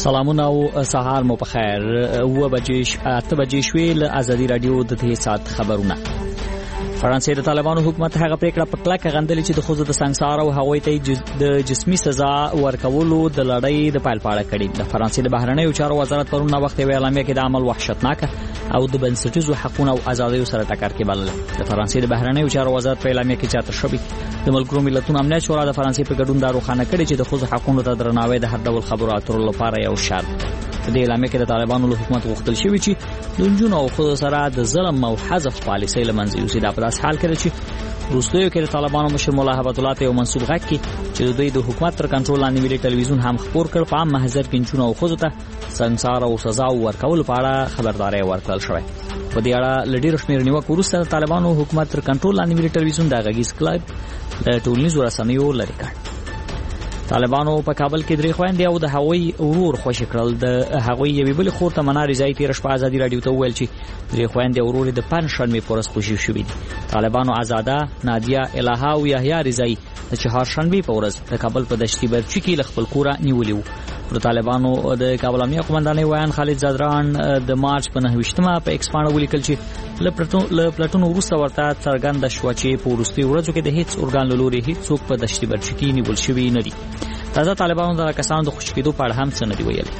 سلامونه او سهار مو په خیر. 8 بجې شوې له ازادي رادیو د دې سات خبرونه. فرانسې د طالبانو حکومت هغه پریکړه په کلکه غندلې چې د خوځو د سنگسار او هغوی ته د جسمي سزا ورکولو د لړۍ د پایل پاړه کړي. د فرانسې د بهرنیو چارو وزارت پرون وخت یې اعلامیه کې د عمل وحشتناک او د بنسټیزو حقوقو او آزادیو سره ټکر کې بلل. د فرانسې د بهرنیو چارو وزارت په اعلامیه کې چاته شوی د ملګرو ملتونو امنیت شورا د فرانسې په ګډون دا روښانه کړي چې د خوځو حقوقو ته درناوی د هر ډول خبرو اترو لپاره یو شرط. د اعلامیه کې د طالبانو له حکومت غوښتل شوی چې د جنونو او خود سره د ظلم او حذف پالیسۍ لمنځه یوسي. دا په داس حال کې چې روسیو کې د طالبانو مشر مولا هبت الله ته یو منسوب غږ کې چې د دوی د حکومت تر کنټرول لاندې ملي ټلویزیون هم خبر کړ په عام محضر کې جنونو او خود ته سنگسار او سزا ورکول په اړه خبرداري ورکړل شوې. په دې اړه لډیر شمیر نیوکه وروسته د طالبانو حکومت تر کنټرول لاندې ملي ټلویزیون د غږیز کلب د ټولنیزو رسنیو لري کړ. طالبانو په کابل کې درې خويندې او د هغوی ورور خوشی کړل. د هغوی یوې بل خور ته منار رضایی تیر شپه ازادي رادیو ته ویل چې درې خويندې ورور د پنځشنبه پورس خوشی شوې دي. طالبانو آزاده، نادیه، الها او یحیی رضایی د چهارشنبه په ورځ د کابل په دشتي برچی کې لخپل کورا نیولې وو. د طالبانو د کابل امنیه قومندانۍ ویان خالد زادران د مارچ په 9مه په ایکس باندې ولیکل چې له پلاتون وروسته ورته څرګنده شو چې په وروستي ورځو کې د هیڅ اورګان لوري هیڅ څوک په دشتي برچی کې نیول شوی نه دي. تازه طالبانو د کسانو د خوشکېدو په اړه هم څه نه دی ویلي.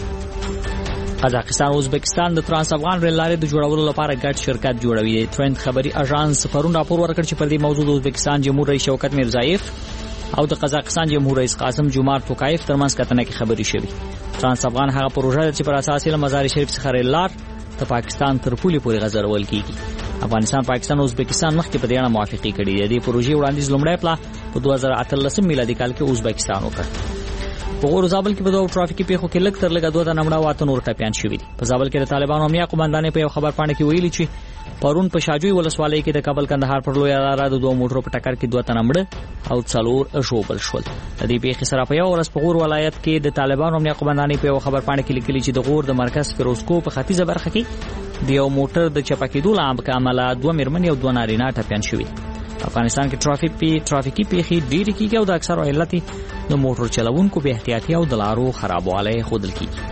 قزاقستان او ازبکستان د ترانس افغان ریل لارې د جوړولو لپاره ګډ شرکت جوړوي. ترند خبري اژانس پرون راپور ورکړ چې پر دې موضوع د ازبکستان جمهور رئیس شوکت میرزایف او د قزاقستان جمهور رئیس قاسم جومارت توکایف ترمنځ کتنه کې خبري شوې. ترانس افغان هغه پروژه چې پر اساس یې مزار شریف څخه ریل لار د پاکستان تر پولې پورې غځرول کیږي. افغانستان، پاکستان او ازبکستان مخکې په دې اړه موافقه کړې ده. د پروژې وړاندیز لومړی پلا په 2018 میلادي کال کې ازبکستان وکړ. په غور زابل کې په دوه ټرافیکي پیښو کې لږ تر لږه 2 تنه مړه واته نور ټپيان شوي دي. په زابل کې د طالبانو امنیه قومندانۍ په یو خبر پاڼه کې ویلي چې پرون په شاجوی ولسوالۍ کې د کابل کندهار پر لوی لار د دوه موټرو په ټکر کې 2 تنه مړه او 4 ژوبل شول. د دې پیښې سره په یو ورځ په غور ولایت کې د طالبانو امنیه قومندانۍ په یو خبر پاڼه کې لیکلي چې د غور د مرکز فیروزکو په ختیځه برخه کې د یو موټر د چپکېدو له امله 2 مېرمنې او 2 نارینه ټپيان شوي. افغانستان کې ټرافیکي پیښې ډېرې کیږي او د اکثر علت د موټر چلوونکو بې احتیاطي او د لارو خرابوالی ښودل کیږي.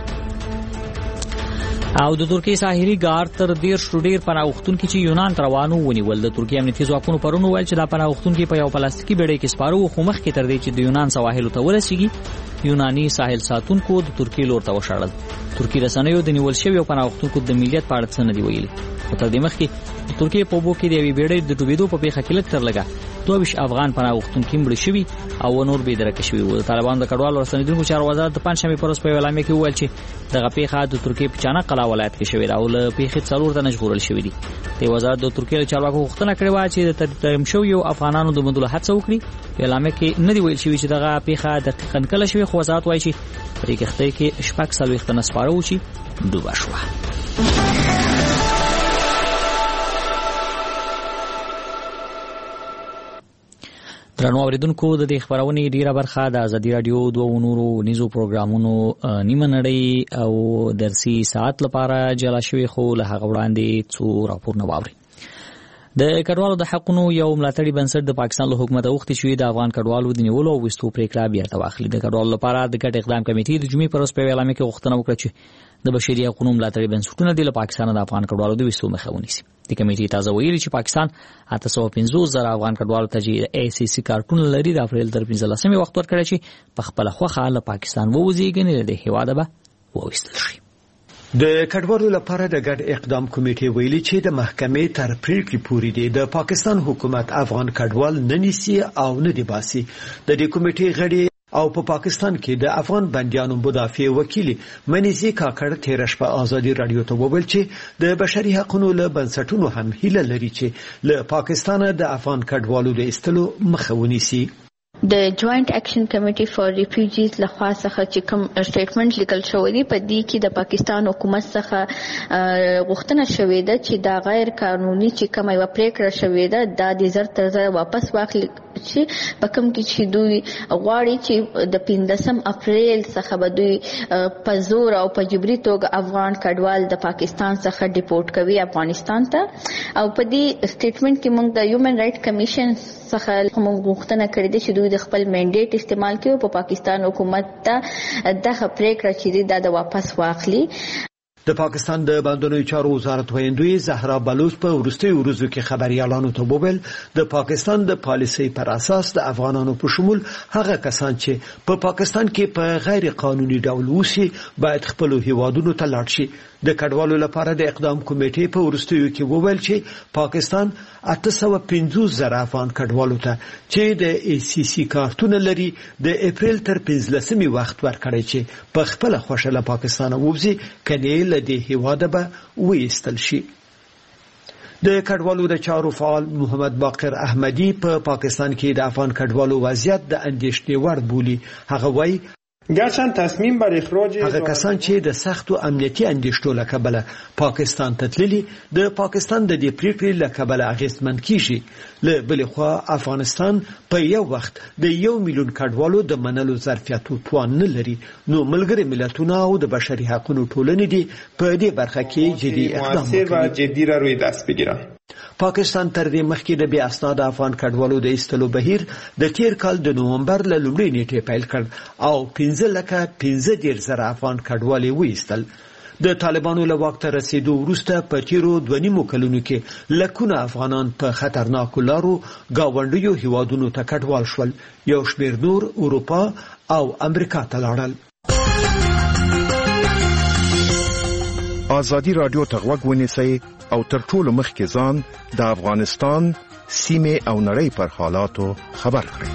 او د ترکیه ساحلي ګارد تر 10 ډیر پناهغښتونکو چې یونان ته روانو ونیول. د ترکیه امنیتي ځواکونو پرون ویل چې دا پناهغښتونکو په یو پلاستیکي بیړۍ کې سپارو خو مخکې تر دې چې د یونان سواحل ته ورسیږي یوناني ساحل ساتونکو د ترکیه لور ته وشاړل. ترکیه رسنیو د نیول شوی پناهغښتونکو د ملیت په اړه څه نه دی ویلي. تر دې مخکې ترکیه په بو کې د یوې بیړۍ د ډوبېدو په پیښه کې لږ تر لږه 22 افغان پناهغښتونکو مړ شوي او نور به درک شوي وو. طالبان د کډوالو رسنیدونکو چارو وزارت د پنځشنبه پر ورځ په اعلامیه کې وویل چې دغه پیښه د ترکیه په چانقلا ولایت کې شوې ده او له پیښې 4 تنه ژغورل شوي دي. د وزارت د ترکیه چارواکو غوښتنه کړې و چې د ترمیم شویو افغانانو د موندلو هڅه وکړي. په اعلامیه کې نه دی ویل شوی چې دغه پیښه دقیقاً کله شوې، خو وزارت وایي چې پرې کښته کې شپږ څلوېښت تنه سپاره و چې ډوبه شوه. درنو اوریدونکو، د دې خبرونې ډیره برخه د ازادي رادیو دوه نورو نيزو پروګرامونو نیمه نړۍ او درسي ساعت لپاره جلا شوی، خو له هغه وړاندې څو راپورونه واوري. د کډوالو د حقونو یو ملاتړي بنسټ د پاکستان له حکومت غوښتي چې د افغان کډوالو د نیولو او وستو پریکړه بیا واخلي. د کډوالو لپاره د ګډ اقدام کمیټې د جمعې پر ورځ په اعلامیه کې غوښتنه وکړه چې د بشري حقوقو ملاتړي بنسټونه د پاکستان د افغان کډوالو د وستو مخه ونیسي. د کمیټې تازه ویلي چې پاکستان 850,000 افغان کډوالو ته چې ACC کارتون لري د اپریل تر 15 وخت ورکړي چې په خپل خوخه له پاکستان ووځي، ګنې د هیواده به وويستل شي. د کډوالو لپاره د ګډ اقدام کمیټې ویلي چې د محکمې تر پریکړې پورې د پاکستان حکومت افغان کډوال نه نیسي او نه دی باسي. د دې کمیټې غړي او په پاکستان کې د افغان بندیانو مدافع وکیل منیزي کاکړ تیر شپه ازادي رادیو ته وویل چې د بشري حقوقو له بنسټونو هم هیله لري چې له پاکستان د افغان کډوالو د ایستلو مخه ونیسي. د جوائنٹ ایکشن کمیټي فار ریفیوجیز لخوا څخه چې کوم سټیټمنټ لیکل شوی دی، په دې کې د پاکستان حکومت څخه غوښتنه شوې ده چې دا غیر قانوني چې کومه یو پریکړه شوې ده دا د زر تر زر واپس واخلي، چې په کوم کې چې دوی غواړي چې د 15 اپریل څخه به دوی په زور او په جبري توګه افغان کډوال د پاکستان څخه ډیپورټ کوي افغانستان ته. او په دې سټیټمنټ کې موږ د هیومن رائټ کمیشن څخه موږ غوښتنه کړې ده چې دوی دوی د خپل منډیټ استعمال کوي په پاکستان حکومت ته دغه پریکړه چې د واپس واخلي. د پاکستان د بهرنیو چارو وزارت ویندوی زهرا بلوچ په وروستي ورځو کې خبريالانو ته وویل د پاکستان د پالیسۍ پر اساس د افغانانو په شمول هغه کسان چې په پاکستان کې په غیر قانوني ډول اوسي باید خپل هیوادونو ته لاړ شي. د کډوالو لپاره د اقدام کمیټې په وروستیو کې وویل چې پاکستان 850,000 افغان کډوالو ته چې د ACC کارتونه لري د اپریل تر 15 وخت ورکړي چې په خپل خوښه له پاکستان ووزي کني له دې هیواده به وېستل شي. د کډوالو د چارو فعال محمد باقر احمدی په پاکستان کې د افغان کډوالو وضعیت د اندېښنې وړ بولي. هغه وایي گرچند تصمیم بر اخراج هغه کسان چې د سختو امنیتي اندېښنو له کبله پاکستان ته تللي د پاکستان د دې پریکړې له کبله اغېزمن کیږي. له بلې خوا افغانستان په یو وخت د 1 میلیون کډوالو د منلو ظرفیت او توان نه لري. نو ملګري ملتونه او د بشري حقوقو ټولنې دي په دې برخه کې جدي اقدام وکړي. جدي را روی دست بگیرن. پاکستان تر دې مخکې د بې اسناد افغان کډوالو د ایستلو بهیر د تیر کال د نومبر له لومړۍ نیټې پیل کړ او 15,15,000 افغان کډوالې وایستل. د طالبانو له واک ته رسیدو وروسته په تیرو 2.5 کلونو کې لکونه افغانان په خطرناکو لارو گاونډیو هیوادونو ته کډوال شول. یو شمېر نور اروپا او امریکا ته لاړل. آزادی رادیو ته غوږ ونیسئ او تر ټولو مخکې ځان د افغانستان سیمې او نړۍ پر حالاتو خبر کړئ.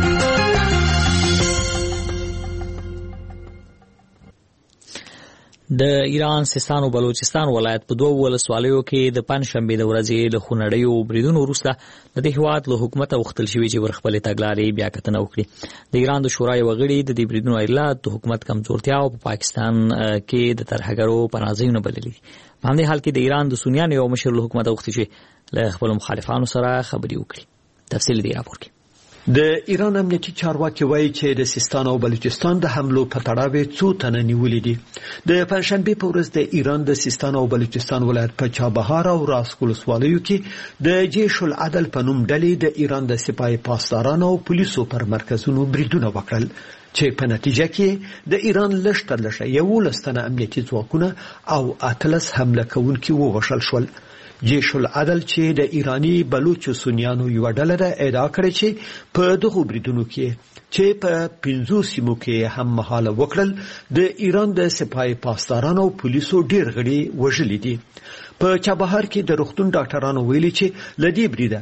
د ایران سیستان او بلوچستان ولایت په 2 ولسوالیو کې د پنځشنبه د ورځې له خونړیو بریدونو وروسته د هیواد له حکومت غوښتل شوی چې ورخپل تګلارې بیا کتنه وکړي. د ایران د شورای وغړي د دې بریدونو علت د حکومت کمزورتیا او په پاکستان کې د ترهګرو پناهځایونه بللي. په همدې حال کې د ایران د سنیانو یو مشر له حکومت غوښتي چې له خپل مخالفانو سره خبرې وکړي. تفصیل دی راپور کې. د ایران امنیتي چارواکي وایي چې د سیستان او بلوچستان د حملو په تړاو 2 تنه نیولې دي. د پنځشنبه په ورځ د ایران د سیستان او بلوچستان ولایت په چابهار او راس ولسوالیو کې د جیش العدل په نوم ډلې د ایران د سپاه پاسدارانو او پولیسو پر مرکزونو بریدونه وکړل چې په نتیجه کې د ایران لښتر لشه 11 تنه امنیتي ځواکونه او 18 حمله کوونکي ووژل شول. جیش العدل چې د ایرانی بلوچ سنیانو یو ډله ده ادعا کړې چې په دغه بریدونو کې چې په 15 سیمو کې هم مهاله وکړل د ایران د سپاه پاسدارانو او پولیسو ډیر غړي وژلي دي. په چابهار کې د روغتون ډاکټرانو ویلي چې لدی بریده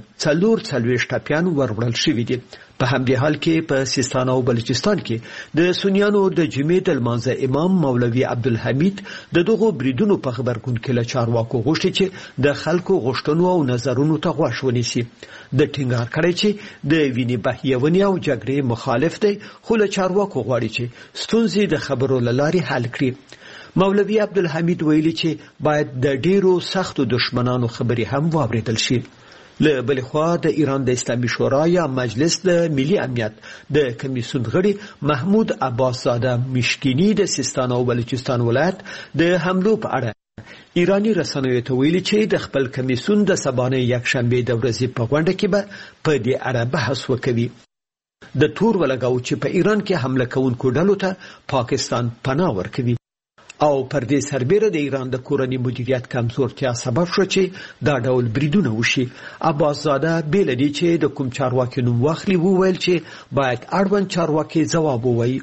44 ټاپیان وروړل شوی دي. په همدې حال کې په سیستان او بلوچستان کې د سنیانو د جمعیت المنځه امام مولوی عبدالحمید د دغه بریدونو په خبرګون کې له چارواکو غوښتي چې د خلکو غوښتنو او نظرونو ته غوږ ونیسي. د ټینګار کړی چې د ویني بهیونی او جګړې مخالف دی خو له چارواکو غواړي چې ستونزې د خبرو لارې حل کړي. مولوی عبدالحمید ویلي چې باید د ډیرو سختو دشمنانو خبرې هم واوریدل شي. له بل خوا د ایران د اسلامي شورا یا مجلس د ملي امنیت د کمیسیون غړي محمود عباس زاده مشکینی د سیستان او بلوچستان ولایت د حملو په اړه ایرانی رسنیو ته ویلي چې د خپل کمیسیون د سبانه یک شنبه د ورځې په غونډه کې به په دې اړه بحث وکوي. د تور ولګاو چې په ایران کې حمله کوونکو ډلو ته پاکستان پناه ورکوي او پر دې سربېره د ایران د کورنۍ مدیریت کمزورتیا سبب شو چې دا ډول بریدونه وشي. عباس زاده بیل دی چې د کوم چارواکي نوم واخلي وویل چې باید اړوند چارواکي ځواب ووایي.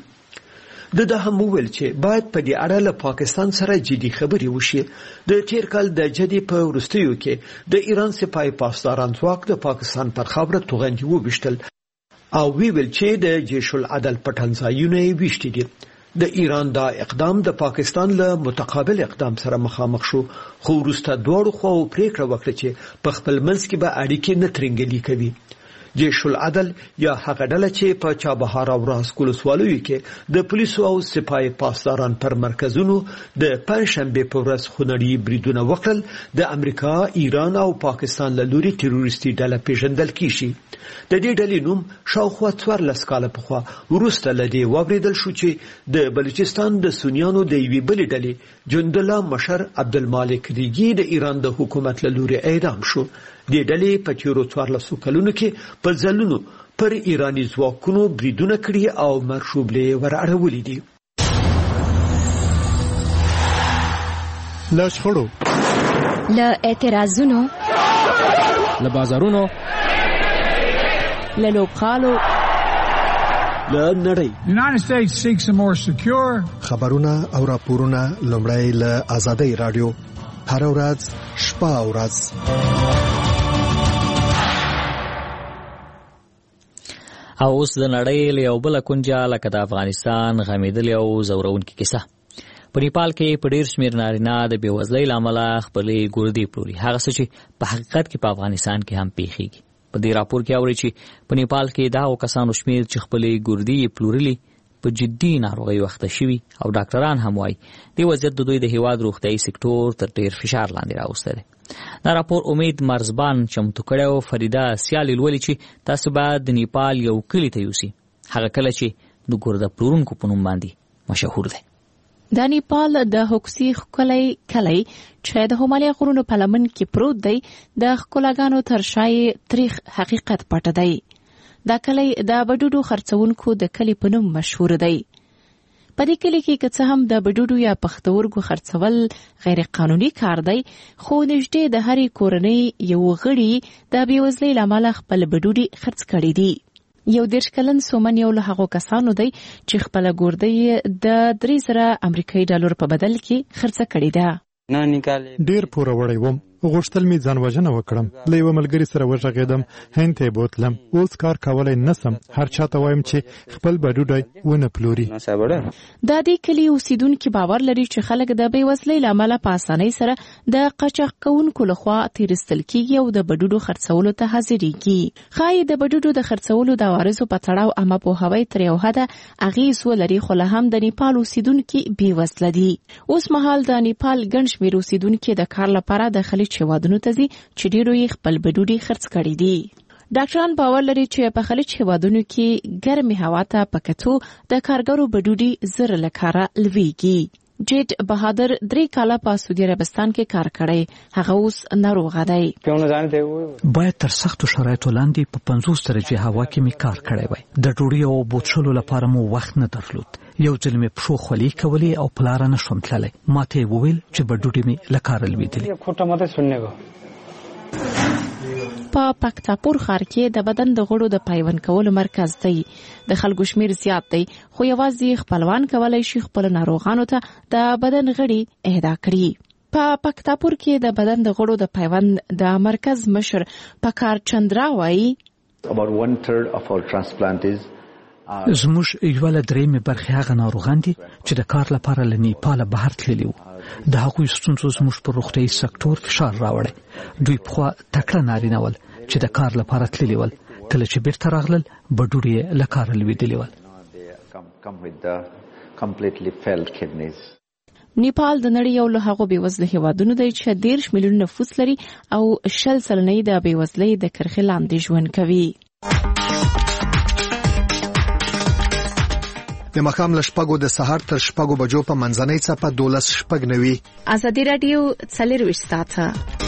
د هم ویل چې باید په دې اړه له پاکستان سره جدي خبرې وشي. د تیر کال د جدي په وروستیو کې د ایران سپاه پاسداران ځواک د پاکستان پر خاوره توغندي وبشتل او ویل چې د جیش العدل پټنځایونه یې وشتي دي. د ایران دا اقدام د پاکستان له متقابل اقدام سره مخامخ شو خو وروسته دواړو خواو پریکړه وکړه چې په خپل منځ کې به اړیکې نه ترنګلي کوي. جیش العدل یا هغه ډله چې په چابهار او راس ولسوالیو کې د پولیسو او سپاه پاسداران پر مرکزونو د پنځشنبه په ورځ خونړي بریدونه وکړل د امریکا، ایران او پاکستان له لوري تروریستي ډله پیژندل کیږي. د دې ډلې نوم شاوخوا 14 کاله پخوا وروسته لدی واوریدل شو چې د بلوچستان د سنیانو د یوې بلې ډلې جند الله مشر عبدالمالک ریګي د ایران د حکومت له لوري اعدام شو. د ډلې په تیرو 14 کلونو کې په ځلونو پر ایرانی ځواکونو بریدونه کړي او مرشوبلې ورأړولې دي. له شخړو، له اعتراضونو، له بازارونو، له لوبغالو، له نړۍ. United States seeks a more secure خبرونه او راپورونه لومړی له آزادۍ رادیو هر ورځ شپه او ورځ. او اوس د نړۍ له یو بل کونجه لکه د افغانستان غمیدلې او زورونکې کیسه. په نیپال کې په ډیر شمېر نارینه د بېوزلۍ له امله خپلې ګردې پلوري، هغه څه چې په حقیقت کې په افغانستان کې هم پیښیږي. په دې راپور کې اوري چې په نیپال کې د هغو کسانو شمېر چې خپلې ګردې یې پلورلي په جدي ناروغیو اخته شوي او ډاکټران هم وایي دې وضعیت د دوی د هېواد روغتیایي سکتور تر ډېر فشار لاندې راوستی دی. دا راپور امید مرزبان چمتو کړی او فریده سیالي لولي چې تاسو باید د نیپال یو کلي ته یوسي، هغه کله چې د ګرده پلورونکو په نوم باندې مشهور دی. د نیپال د هوکسي ښکلی کلی چې د همالیا غرونو په لمن کې پروت دی د ښکلاګانو تر شا یې تریخ حقیقت پټ دی. دا کلی د بډوډو خرڅونکو د کلي په نوم مشهور دی. په دې کلي کې که څه هم د بډوډو یا پښتورګو خرڅول غیر قانوني کار دی، خو نږدې د هرې کورنۍ یو غړي د بېوزلۍ له امله خپل بډوډي خرڅ کړي دي. یو 30 کلن سومن یو له هغو کسانو دی چې خپله ګردۍ د 3,000 امریکایي ډالر په بدل کې خرڅه کړې ده. ډیر پوروړی وم، غوښتل مې ځان وژنه وکړم. له یو ملګري سره وغږېدم، هند ته بوتلم. اوس کار کولای نسم، هر چاته وایم چې خپل بډوډۍ ونه پلوري. د دې کلي اوسیدونکي باور لري چې خلک د بېوزلۍ له امله په اسانۍ سره د قاچاق کوونکو لخوا تیرستل کیږي او د بډوډو خرڅولو ته حاضرېږي. ښایي د بډوډو د خرڅولو د عوارضو په تړاو عامه پوهاوی تر یو حده اغېز ولري، خو لا هم د نیپال اوسیدونکي بېوزله دي. اوس مهال د نیپال ګڼ شمېر اوسیدونکي د کار لپاره د خلیج هېوادونو ته ځي چې ډېرو یې خپل بډوډي خرڅ کړي دي. ډاکټران باور لري چې په خلیج هېوادونو کې ګرمې هوا ته په کتو د کارګرو بډوډي زر له کاره لویږي. جیټ بهادر 3 کاله په سعودي عربستان کې کار کړی، هغه اوس ناروغه دی. باید تر سختو شرایطو لاندې په 50 درجې هوا کې می کار کړی وای. د ډوډۍ او بوتلو لپاره مو وخت نه درلود. یو ځل مې پښو خولې کولې او په لاره نشوم تللی. ماته وویل چې بډوډۍ مې له کاره لوېدلې. په پکتاپور ښار کې د بدن د غړو د پیوند کولو مرکز دی. د خلکو شمیر زیات دی، خو یوازې خپلوان کولای شي خپل ناروغانو ته د بدن غړي اهدا کړي. په پکتاپور کې د بدن د غړو د پیوند د مرکز مشر پکار چندرا وایي زموږ یو له 3 برخې هغه ناروغان دي چې د کار لپاره له نیپال بهر تللي وو. د هغوی ستونزو زموږ پر روغتیایي سکتور فشار راوړی. دوی پخوا تکړه نارینه ول چې د کار لپاره تللي ول، کله چې بیرته راغلل بډوډۍ یې له کاره لوېدلې ول. نیپال د نړۍ یو له هغو بېوزله هېوادونو دی چې 13 میلیون نفوس لري او 60% د بېوزلۍ د کرښې لاندې ژوند کوي. د ماښام له 6 د سهار تر 6 بجو په منځنۍ څپه 12:09. ازادي رادیو 24 ساعته.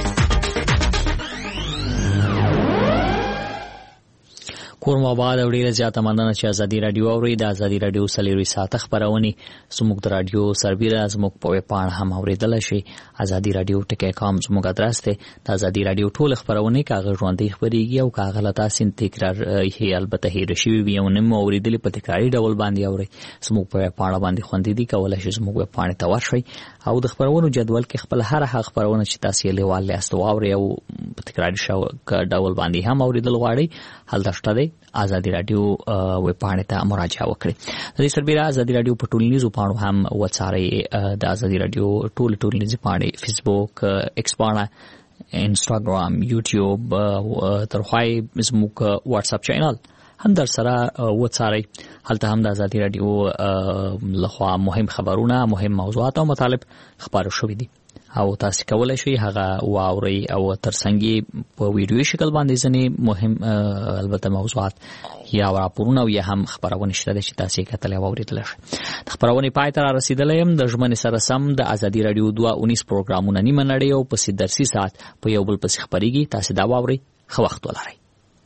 کورم آباد او ډیره زیاته مننه چې ازادي رادیو اوري. د ازادي رادیو 24 ساعته خبرونه زموږ د رادیو سربیره زموږ په ویبپاڼه هم اوریدل شي. ازادي رادیو ټکی.com زموږ ادرس دی. د ازادي رادیو ټول خبرونه کاغذ ژوندۍ خبريږي او کاغذ لتا سین تکرار هي البته هي رشي وي او نیم اوریدل په تکراری ډول باندې اوري. زموږ په ویبپاڼه باندې خوندې دي، کولای شي زموږ ویبپاڼه ته ورشي او د خبرونو جدول کې خپل هر هغه خبرونه چې تاسو یې لیواله استواوري او په تکراری شو ډول باندې هم اوریدل غواړي. حل دشته دی ازادي رادیو ویبپاڼه ته مراجعه وکړئ. د دې سربېره ازادي رادیو په ټولنیزو پاڼو هم وڅارئ. د ازادي رادیو ټولنیزې پاڼې فیسبوک، ایکس پاڼه، انسټاګرام، یوټیوب، ترخوای زموږ واتس اپ چینل هم در سره وڅارئ. هلته هم د ازادي رادیو لخوا مهم خبرونه، مهم موضوعات او مطالب خبرو شوي دي. او تاسو کولای شئ هغه واوري او ترڅنګ په ویډیو شکل باندې ځنې مهم البته موضوعات یا راپورونه او یا هم خبرونه شته چې تاسو یې کتل او اوریدل شئ. د خبرونه پای ته رسیدلې يم د ژمنې سره سم د ازادي رادیو 219 پروګرامونه نیمه نړۍ او په درسي ساعت په یو بل پسې خبريږي. تاسو دا واوري خو وخت ولرئ.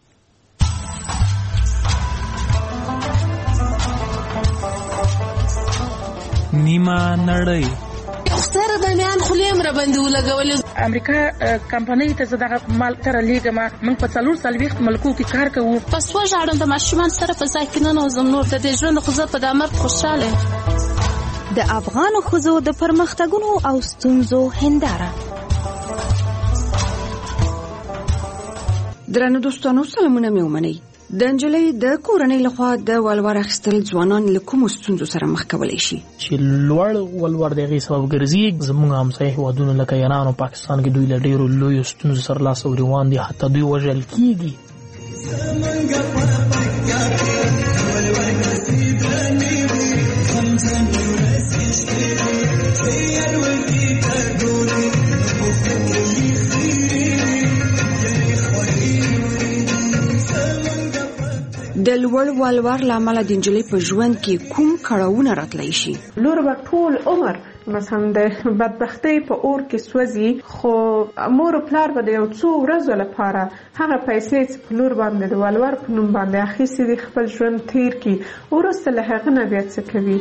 نیمه نړۍ ستر درمیان خلیم را باندې ولګول. امریکا کمپنۍ ته زداغه مال تر لیګما من په 440 ملکو کې کار کوو. پس وژاړم د ماشومان سره په ځای نه نوزم نور د ژوند خو زه په دامر خوشاله. د افغان خوځو د پرمختګونو او ستونزو هنداره. درنو دوستانو سلامونه مې ومنئ. د انجلۍ د کورنۍ لخوا د ولور اخیستل ځوانان له کومو ستونزو سره مخ کولی شي؟ چې لوړ ولور د هغې سبب ګرځي. زموږ همسایه هېوادونه لکه ایران او پاکستان کې دوی له ډېرو لویو ستونزو سره لاس او ګرېوان دي، حتی دوی وژل کېږي. د لوړ ولور لامل د انجلۍ په ژوند کې کوم کړاوونه راتلی شي؟ لور به ټول عمر مثلا د بدبختۍ په اور کې سوځي، خو مور او پلار به د یو څو ورځو لپاره هغه پیسې چې په لور باندې د ولور په نوم باندې اخیستې دي خپل ژوند تیر کړي، وروسته له هغه نه بیا څه کوي؟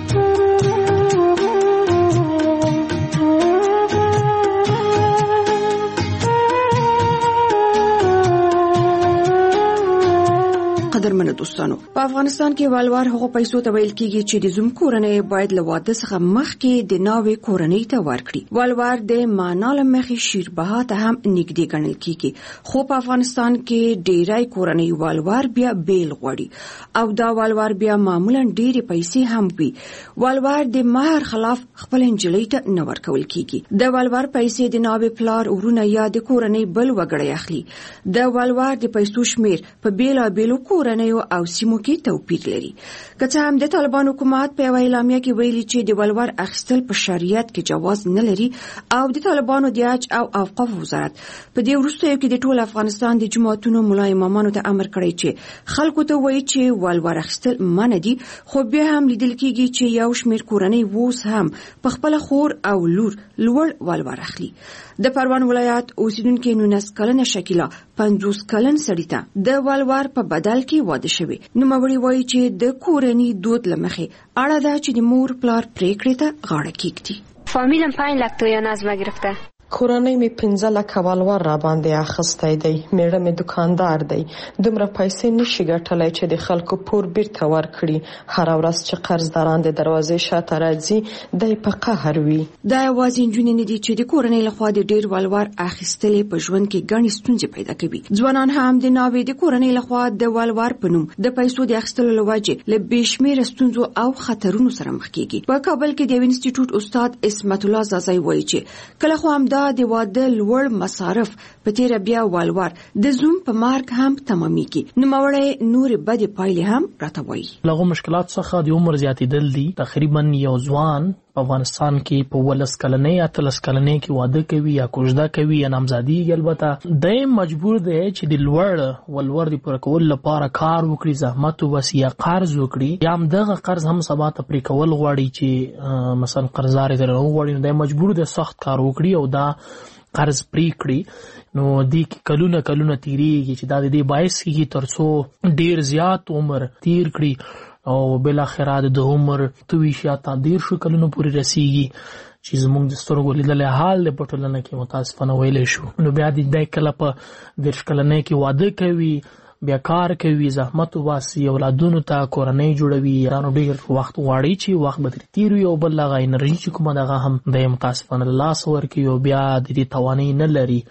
قدرمنو دوستانو، په افغانستان کې ولور هغو پیسو ته ویل کېږي چې د زوم کورنۍ باید له واده څخه مخکې د ناوې کورنۍ ته ورکړي. ولور د معنا له مخې شیربها ته هم نږدې ګڼل کېږي، خو په افغانستان کې ډېری کورنۍ ولور بیا بیل غواړي او دا ولور بیا معمولا ډېرې پیسې هم وي. ولور د مهر خلاف خپل انجلۍ ته نه ورکول کېږي. د ولور پیسې د ناوې پلار، ورونه یا د کورنۍ بل وګړی اخلي. د ولور د پیسو شمیر په بیلابیلو کورنیو او سیمو کې توپیر لري. که څه هم د طالبان حکومت په یوه اعلامیه کې ویلي چې د ولور اخیستل په شریعت کې جواز نه لري او د طالبانو د حج او اوقاف وزارت په دې وروستیو کې د ټول افغانستان د جماعتونو ملا امامانو ته امر کړی چې خلکو ته وایي چې ولور اخیستل منع دي، خو بیا هم لیدل کېږي چې یو شمېر کورنۍ اوس هم په خپله خور او لور لوړ ولور اخلي. د پروان ولایت اوسیدونکې 19 کلنه شکیلا 50 کلن سړي ته د ولور په بدل کې واده شوی. نوموړي وایي چې د کورنۍ دود له مخې اړه ده چې د مور پلار پریکړې ته غاړه کېږدي. فامیلم 5 لک تویان از ما گرفته. کورنۍ می 15 لک ولور را باندې اخیستی دی. میړه می دکاندار دی، دومره پیسې نشي ګټلی چې د خلکو پور بیرته ورکړي. هر ورځ چې قرضداران د دروازې شاته راځي دی په قهر وي. دا یوازې نجونې نه دي چې د کورنۍ لخوا د ډیر ولور اخیستلې په ژوند کې ګڼې ستونزې پیدا کوي. ځوانان هم د ناوې د کورنۍ لخوا د ولور په نوم د پیسو د اخیستلو له وجې له بې شمېره ستونزو او خطرونو سره مخ کېږي. په کابل کې د یو انسټیټوټ استاد اسمت الله زازی وایي چې کله خو هم د واده لوړ مصارف په تیر بیا ولور د زوم په مارک هم تمامېږي. نوموړی نورې بدې پایلې هم راته وایي. له مشکلات څخه د عمر زیاتېدل دي. تقریبا یو ځوان په افغانستان کې په 19 کلنۍ 18 کلنۍ کې واده کوي یا کوژده کوي یا نامزادیږي. البته دی مجبور دی چې د لوړ ولور د پوره کولو لپاره کار وکړي، زحمت وباسي یا قرض وکړي، یا هم دغه قرض هم سبا ته پرې کول غواړي چې مثلا قرضدار یې درنه وغواړي، نو دی مجبور دی سخت کار وکړي او دا قرض پرې کړي. نو دې کلونه تیریږي چې دا د دې باعث کېږي تر څو ډیر زیات عمر تیر کړي او بالاخره د عمر 23 یا 13 کلونو پورې رسیږي چې زموږ د سترګو لیدلې حال په ټولنه کې متاسفانه ویلی شو. نو بیا د کله په 10 کلنۍ کې واده کوي، بیا کار کوي، زحمت وباسي، اولادونو ته کورنۍ جوړوي، رانو ډیر وخت غواړي چې وخت به ترې تیر وي او بل هغه انرژي چې کومه دغه هم د متاسفانه لاس ورکوي او بیا د دې توانایي نه لري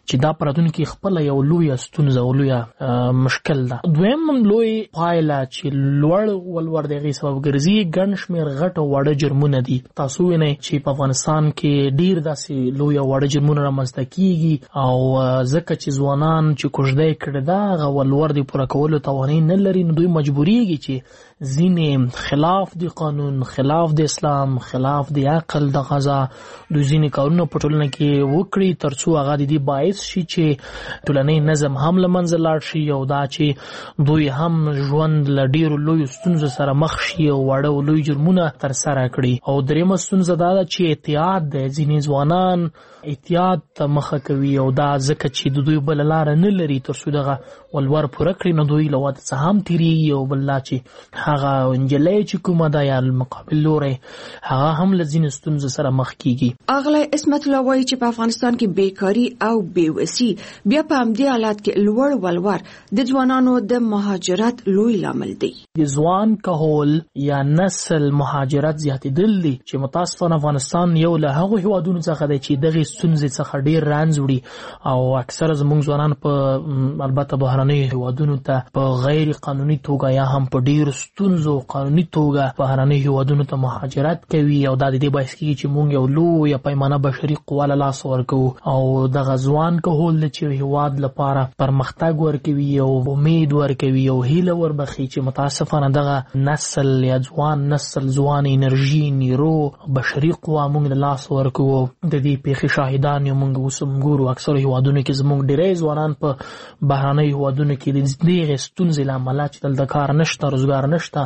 چې دا پراتونکو خپل یو لوی ستونزه او لوی مشکل ده. دویم لوی پایله چې لوړ ولور دغه سبب ګرځي ګڼ شمېر غټ او وړه جرمونه دي. تاسو وینئ چې په افغانستان کې ډیر داسې لوی او وړه جرمونه رامنځته کیږي او ځکه چې ځوانان چې کوژدې کړي دا هغه ولور د پوره کولو توانایي نه لري، نو دوی مجبوریږي چې ځینې خلاف د قانون، خلاف د اسلام، خلاف د عقل د غذا دوی ځینې کارونه په ټولنه کې وکړي ترڅو هغه د دې باعث شي چې ټولنیز نظم هم له منځه لاړ شي او دا چې دوی هم ژوند له ډیرو لویو ستونزو سره مخ شي او واړه او لوی جرمونه ترسره کړي. او دریمه ستونزه دا ده چې احتیاط دی. ځینې ځوانان احتیاط ته مخه کوي او دا ځکه چې د دوی بله لاره نه لري ترڅو دغه ولور پوره کړي، نو دوی له واده څخه هم تېرېږي او بل لا چې هغه نجلۍ چې کومه ده یا مقابل لوری هغه هم له ځینې ستونزو سره مخ کیږي. اغلی عصمت الله وایي چې په افغانستان کې بیکاري او بېوسي بیا په همدې حالت کې لوړ ولور د ځوانانو د مهاجرت لوی لامل دی. د ځوان کهول یا نسل مهاجرت زیاتېدل دي چې متاسفانه افغانستان یو له هغو هیوادونو څخه دی چې دغې ستونزې څخه ډېر رنځ وړي او اکثره زموږ ځوانان په البته بهرنیو هیوادونو ته په غیر قانوني توګه یا هم په ډېرو ستونزو قانوني توګه بهرنیو هیوادونو ته مهاجرت کوي او دا د دې باعث کېږي چې موږ یو لویه پیمانه بشري قوه له لاسه ورکوو او دغه ځوان کهول دی چې هیواد لپاره پرمختګ ورکوي او امید ورکوي او هیله وربخي چې متاسفانه دغه نسل یا ځوان نسل ځوان انرژي نیرو بشري قوه موږ له لاسه ورکوو. د دې پیښې شاهدان یو موږ اوس هم ګورو اکثرو هیوادونو کې زموږ ډېری ځوانان په بهرنیو هیوادونو کې د دغې ستونزې له امله چې دلته کار نشته، روزګار نشته،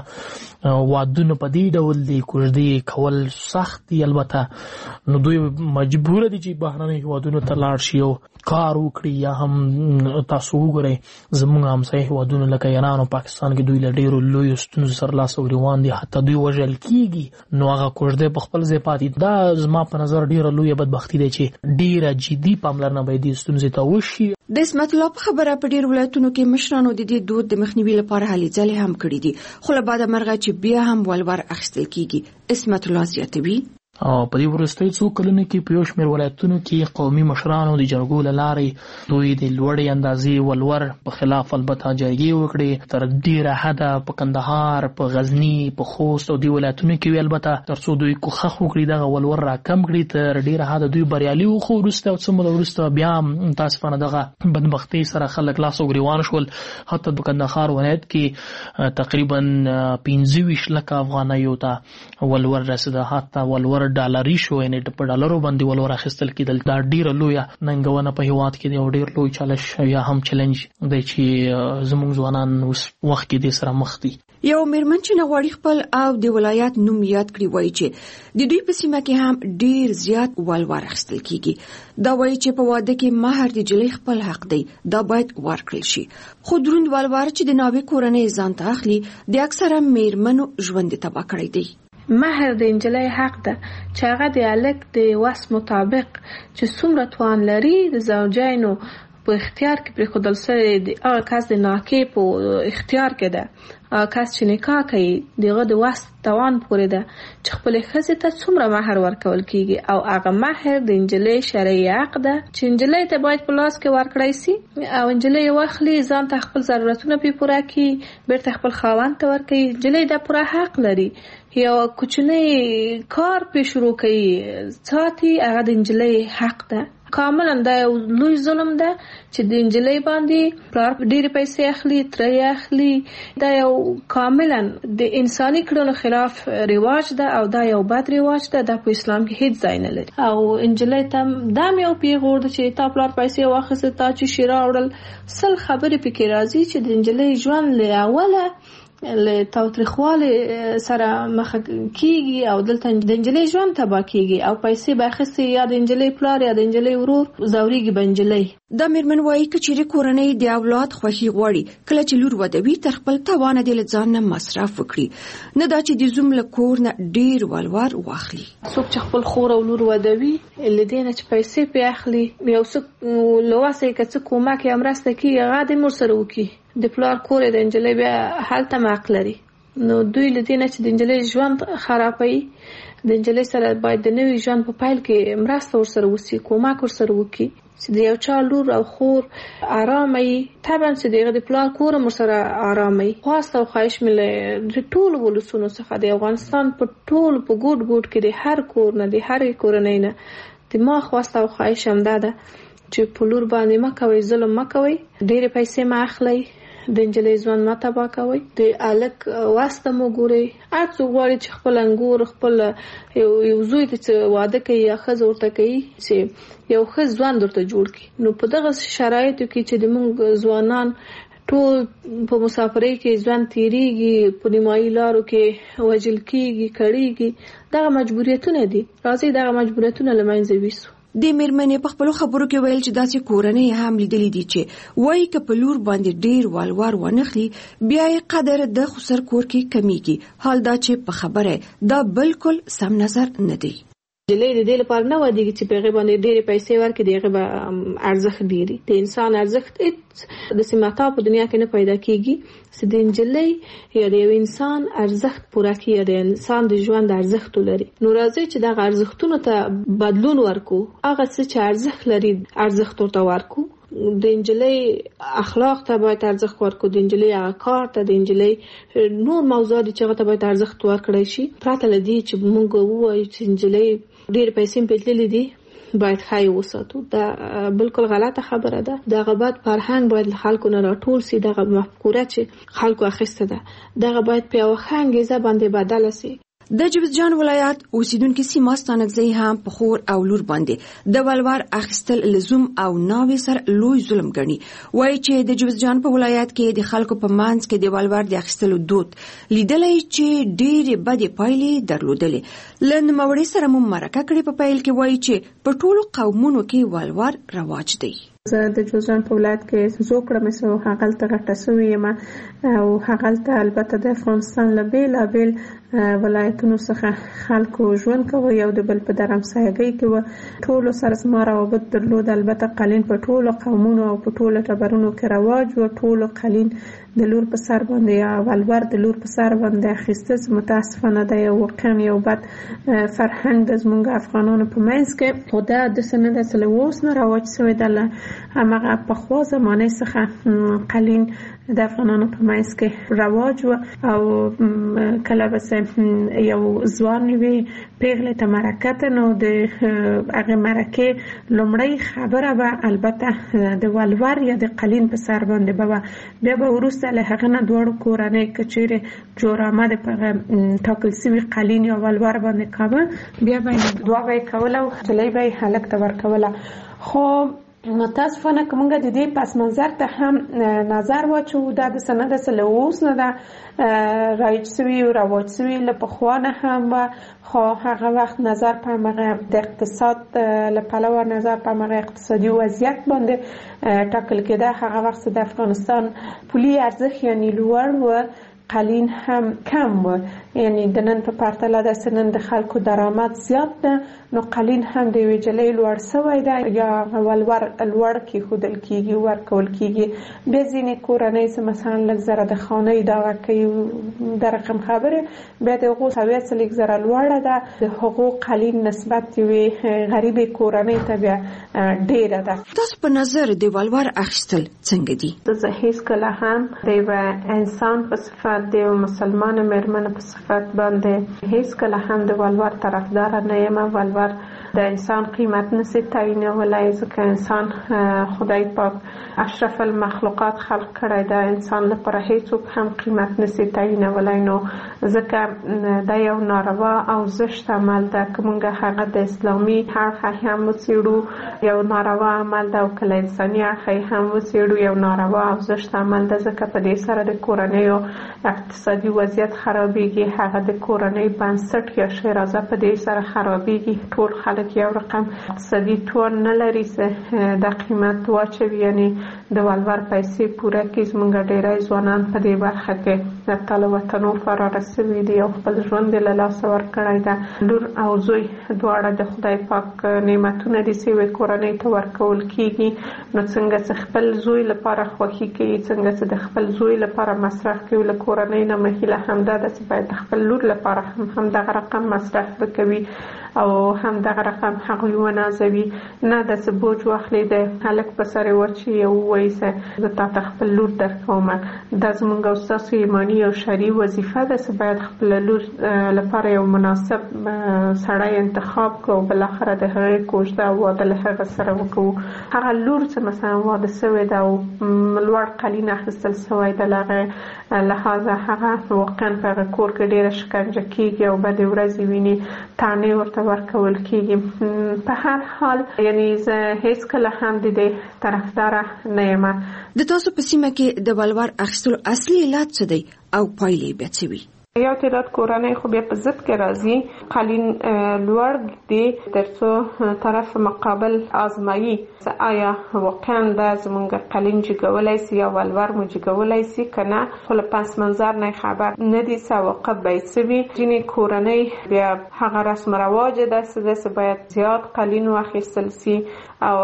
وادونه په دې ډول دي، کوژدې کول سخت دي البته، نو دوی مجبوره دي چې بهرنیو هیوادونو ته لاړ شي او کار وکړي. یا هم تاسو وګورئ زموږ همسایه هیوادونه لکه ایران او پاکستان کې دوی له ډېرو لویو ستونزو سره لاس او ګرېوان دي، حتی دوی وژل کېږي، نو هغه کوژدې په خپل ځای پاتې. دا زما په نظر ډېره لویه بدبختي دی چې ډېره جدي پاملرنه باید دې ستونزې ته وشي. د عصمت الله په خبره په ډېرو ولایتونو کې مشرانو د دې دود د مخنیوي لپاره هلې ځلې هم کړي دي، خو له بعده مرغه چې بیا هم ولور اخیستل کېږي. عصمت الله زیاتوي او په دې وروستیو څو کلونو کې په یو شمېر ولایتونو کې قومي مشرانو د جرګو له لارې دوی د لوړې اندازې ولور په خلاف البته جرګې وکړې تر ډېره حده په کندهار، په غزني، په خوست او دې ولایتونو کې البته تر څو دوی کوښښ وکړي دغه ولور راکم کړي تر ډېره حده دوی بریالي وو. خو وروسته او څه موده وروسته بیا متاسفانه دغه بدبختۍ سره خلک لاس او ګرېوان شول. حتی د کندهار ولایت کې تقریبا 25 لکه افغانیو ته ولور رسېده، حتی ولور ډالري شو، یعنې په ډالرو باندې ولور اخیستل کېدل. دا ډېره لویه ننګونه په هیواد کې دی او ډېر لوی چالش یا هم چلنج دی چې زموږ ځوانان اوس وخت کې دې سره مخ دي. یو میرمن چې نه غواړي خپل او د ولایت نوم یاد کړي وایي چې د دوی په سیمه کې هم ډېر زیات ولور اخیستل کېږي. دا وایي چې په واده کې مهر د جلۍ خپل حق دی، دا باید ورکړل شي. خو دروند ولور چې د ناوې کورنۍ ځان ته اخلي د اکثره میرمنو ژوند تباه کړی دی. مهر د نجلۍ حق ده چې هغه د هلک د وس مطابق چې څومره توان لري د زوجینو په اختیار کې پرېښودل سوی د هغه کس د ناکې په اختیار کې ده. هغه کس چې نکاح کوي دغه د وس توان پورې ده چې خپلې ښځې ته څومره مهر ورکول کېږي او هغه مهر د نجلۍ شرعي حق ده چې نجلۍ ته باید په لاس کې ورکړی سي او نجلۍ یې واخلي ځان ته خپل ضرورتونه پرې پوره کړي، بیرته خپل خاوند ته ورکوي. نجلۍ دا پوره حق لري. یو کوچنی کار پې شروع کوي ساتي، هغه د نجلۍ حق ده. کاملا دا یو لوی ظلم ده چې د نجلۍ باندې پلار ډېرې پیسې اخلي، تره اخلي. دا یو کاملا د انساني کړنو خلاف رواج ده او دا یو بد رواج ده. دا په اسلام کې هیڅ ځای نه لري او نجلۍ ته دا یو پیغور ده چې تا پلار پیسې واخیستې، تا چې شیره وړل، سل خبرې پکې راځي چې د نجلۍ ژوند له اوله له تاوتریخوالي سره مخ کیږي او دلته د نجلۍ ژوند تباه کیږي او پیسې به اخیستې یا د نجلۍ پلار یا د نجلۍ ورور زوريږي به نجلۍ. دا میرمن وایي که چیرې کورنۍ د اولاد خوښي غواړي کله چې لور ودوي تر خپل توانه د ځان نه مصرف وکړي، نه دا چې د زوم له کور نه ډیر ولور واخلي. څوک چې خپل خور او لور ودوي لدې نه چې پیسې پې اخلي، یو څه لواسه که څه کومک یا مرسته کوي هغه د مور سره وکړي. د پلار کور د نجلۍ بیا هلته حق لري، نو دوی لدې نه چې د نجلۍ ژوند خرابوي د نجلۍ سره باید د نوي ژوند په پیل کې مرسته ورسره وشي، کومک ورسره وکړي چې د یو چا لور او خور آرامه وي. طبعا چې دغه د پلار کور هم سره آرامه وي. خواست او خواهش مې د ټولو ولسونو څخه د افغانستان په ټولو په ګوټ ګوټ کې د هر کور نه د هر کورنۍ نه د ما خواست او خواهش همدا ده چې په لور باندې مه کوئ، ظلم مه کوئ، ډېرې پیسې مه اخلئ، د نجلۍ ژوند مه تباه کوئ، د هلک واسطه مو ګورئ. هر څوک غواړي چې خپل انګور خپل یو زوی ته چې واده کوي یا ښځه ورته کوي چې یو ښه ژوند ورته جوړ کړي. نو په دغه شرایطو کې چې زموږ ځوانان ټول په مسافرۍ کې ژوند تیریږي، په نیمایي لارو کې وژل کېږي، کړېږي، دغه مجبوریتونه دي. راځئ دغه مجبوریتونه له منځه یوسو. د میرمنې په خپلو خبرو کې ویل چې داسې کورنۍ هم لیدلې دي چې وایي که په لور باندې ډېر والوار ونخلي بیا یې قدر د خسر کور کې کمیږي. حال دا چې په خبره دا بالکل سم نظر نه دی. نجلۍ د دې لپاره نه ودیږي چې په هغې باندې ډېرې پیسې ورکړي، د هغې به ارزښت ډېري. د انسان ارزښت هېڅ د سمتا په دنیا کې نه پیدا کېږي چې د نجلۍ یا د یو انسان ارزښت پوره کړي یا د انسان د ژوند ارزښت ولري. نو راځئ چې دغه ارزښتونو ته بدلون ورکړو، هغه څه چې ارزښت لري ارزښت ورته ورکړو. د نجلۍ اخلاق ته باید ارزښت ورکړو، د نجلۍ هغه کار ته، د نجلۍ نور موضوعات چې هغه ته باید ارزښت ورکړی شي. پرته له دې چې موږ ووایو چې نجلۍ ډېر پیسې په تللې دي باید خای وساتو، دا بالکل غلطه خبره ده. دغه بد فرهنګ باید له خلکو نه راټول سي. دغه مفکوره چې خلکو اخیسته ده دغه باید په یوه ښه انګیزه باندې بدله سي. د جوزجان ولایت اوسیدونکو سیما ستانکزی هم په خور او لور باندې د ولور اخیستل لزوم او ناوې سره لوی ظلم ګڼي. وایي چې د جوزجان په ولایت کې د خلکو په منځ کې د ولور د اخیستلو دود لیدلای چې ډېرې بدې پایلې درلودلې. له نوموړي سره مو مرکه کړې. په پیل کې وایي چې په ټولو قومونو کې ولور رواج دی. زه د جوزجان په ولایت کې زو کړم چې هغلته غټه سوې یم او هغلته البته د افغانستان له بېلابېل ولایتونو څخه خلکو ژوند کوي، یو د بل په درمسایګۍ کې و. ټولو سره زما روابط درلود. البته قالین په ټولو قومونو او په ټولو ټبرونو کې رواج و. ټولو قالین د لور په سر باندې یا ولور د لور په سر باندې اخیسته متاسفانه ده یو واقعا یو بد فرهنګ د زموږ افغانانو په منځ کې. خو دا داسې نه ده چې له اوس نه رواج شوی ده، له همغه پخوا زمانې څخه قالین د افغانانو په منځ کې رواج و. او کله به یو ځوان وي پیغلې ته مرکه ته، نو د هغې مرکې لومړۍ خبره به البته د ولور یا د قالین په سر باندې به بیا به وروسته له هغه نه دواړو کورنۍ که چیرې جوړامه د په ټاکل سوي قالین یا ولور باندې کوه بیا به یې دعا به یې کوله او نجلۍ به یې هلک ته ورکوله. خو متاسفانه که موږ د دې پس منظر ته هم نظر واچو، دا داسې نه ده چې له اوس نه ده رایج سوي او رواج سوي، له پخوا نه هم وه. خو هغه وخت نظر په همغه د اقتصاد له پلوه نظر په همغه اقتصادي وضعیت باندې ټاکل کېده. هغه وخت د افغانستان پولي ارزښت یعنې لوړ و، قالین هم کم و. یعنی د نن په پرتله داسې نن د خلکو درآمد زیات ده، نو قالین هم د یوې جلۍ لوړ سوی ده یا ولور لوړ کېښودل کېږي، ورکول کېږي. بیا ځینې کورنۍ چې مثلا لږ زره د خانۍ دغه کوي د رقم خبرې، بیا د هغو سویه څه لږ زره لوړه ده، د هغو قالین نسبت یوې غریبې کورنۍ ته بیا ډېره ده. تاسو په نظر د ولور اخیستل څنګه دي؟ زه هېڅکله هم د یوه انسان په صفت د یو مسلمان مېرمنې په صفت باندې هېڅکله هم د ولور طرفداره نه یم. ولور د انسان قیمت نشي تعیینولی، ځکه انسان خدای پاک اشرف المخلوقات خلق کړی ده، انسان لپاره هیڅوک هم قیمت نشي تعیینولی. نو ځکه دا یو ناروا او زشت عمل ده. که موږ هغه د اسلامي اړخه هم وڅېړو یو ناروا عمل ده، او که له انساني اړخه هم وڅېړو یو ناروا او زشت عمل ده، ځکه په دې سره د کورنیو اقتصادي وضعیت خرابېږي، هغه د کورنۍ بنسټ یا شیرازه په دې سره خرابېږي. ټول خلک یو رقم اقتصادي توان نه لري چې د قیمت واچوي، یعنې د ولور پیسې پوره کړي. زموږ ډېری ځوانان په دې برخه کې د تل وطنو فرار شوي دي او خپل ژوند له لاسه ورکړی ده. لور او زوی دواړه د خدای پاک نعمتونه دي چې کورنۍ ته ورکول کیږي. نو څنګه چې خپل زوی لپاره خوښي کوي، څنګه چې د خپل زوی لپاره مصرف کوي، له کورنۍ نه مهیله همدا ده چې باید خپل لور لپاره هم دغه رقم مصرف وکوي او هم دغه رقم هغوی ونازوي. نه د څه بوج واخلي د هلک په سر ورچي او وایي چې زه تا ته خپل لور درکوم. دا زموږ او ستاسو ایماني او شرعي وظیفه ده چې باید خپل لور لپاره یو مناسب سړی انتخاب کړو، بالاخره د هغې کوژده او واده له هغه سره وکړو. هغه لور چې مثلا واده شوې ده او لوړ قالین اخیستل شوی ده، له هغه لحاظه هغه واقعا په هغه کور کې ډېره شکنجه کېږي او بدې ورځې ویني، تانې ورته ورکول کېږي. په هر حال یعنی زه هیڅکله هم د دې طرفداره نه یم. د تاسو په سیمه کې د ولور اخیستلو اصلي علت څه دی او پایلې بیا څه وي؟ یو تعداد کورنۍ خو بیا په ضد کې راځي، قالین لوړ دي ترڅو طرف مقابل آزمایي آیا واقعا دا زمونږ قالین جګولی سي یا ولور مو جګولی سي که نه. خو له پس منظر نه خبر نه دي څه عواقب به یې څه وي. ځینې کورنۍ بیا هغه رسم رواج ده چې باید زیات قالین واخیستل سي او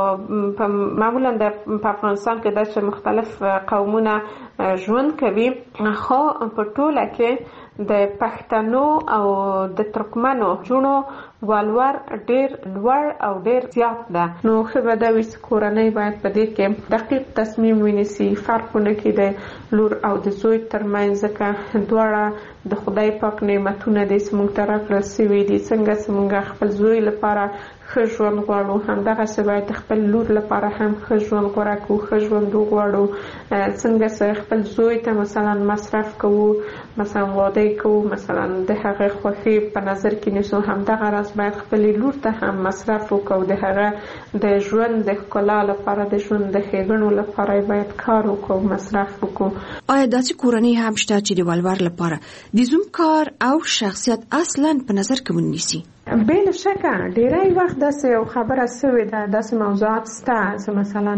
معمولا د افغانستان کې د مختلف قومونه ژوند کوي، خو په ټوله کې د پښتنو او د ترکمنو جونو ولور ډیر لوړ او ډیر زیات ده. نو ښه به دا وي چې کورنۍ باید په دې کې دقیق تصمیم ونیسي، فرق ونه کړي د لور او د زوی ترمنځ، ځکه دواړه د خدای پاک نعمتونه دي چې موږ ته راکړل شوي دي. څنګه چې موږ خپل زوی لپاره ښه ژوند غواړو، همدغسې باید خپل لور لپاره هم ښه ژوند غوره کړو، ښه ژوند وغواړو. څنګه چې خپل زوی ته مثلا مصرف کوو، مثلا واده کوو، مثلا د هغې خوښي په نظر کې نیسو، همدغه راز باید خپلې لور ته هم مصرف وکړو. د هغه د ژوند د ښکلا لپاره، د ژوند د ښېګڼو لپاره باید کار وکړو، مصرف وکړو. آیا داسې کورنۍ هم شته چې د ولور لپاره د زوم کار او شخصیت اصلا په نظر کې ونیسي؟ بلا شکه ډیری وخت داسې یو خبره شوې ده، داسې موضوعات شته چې مثلا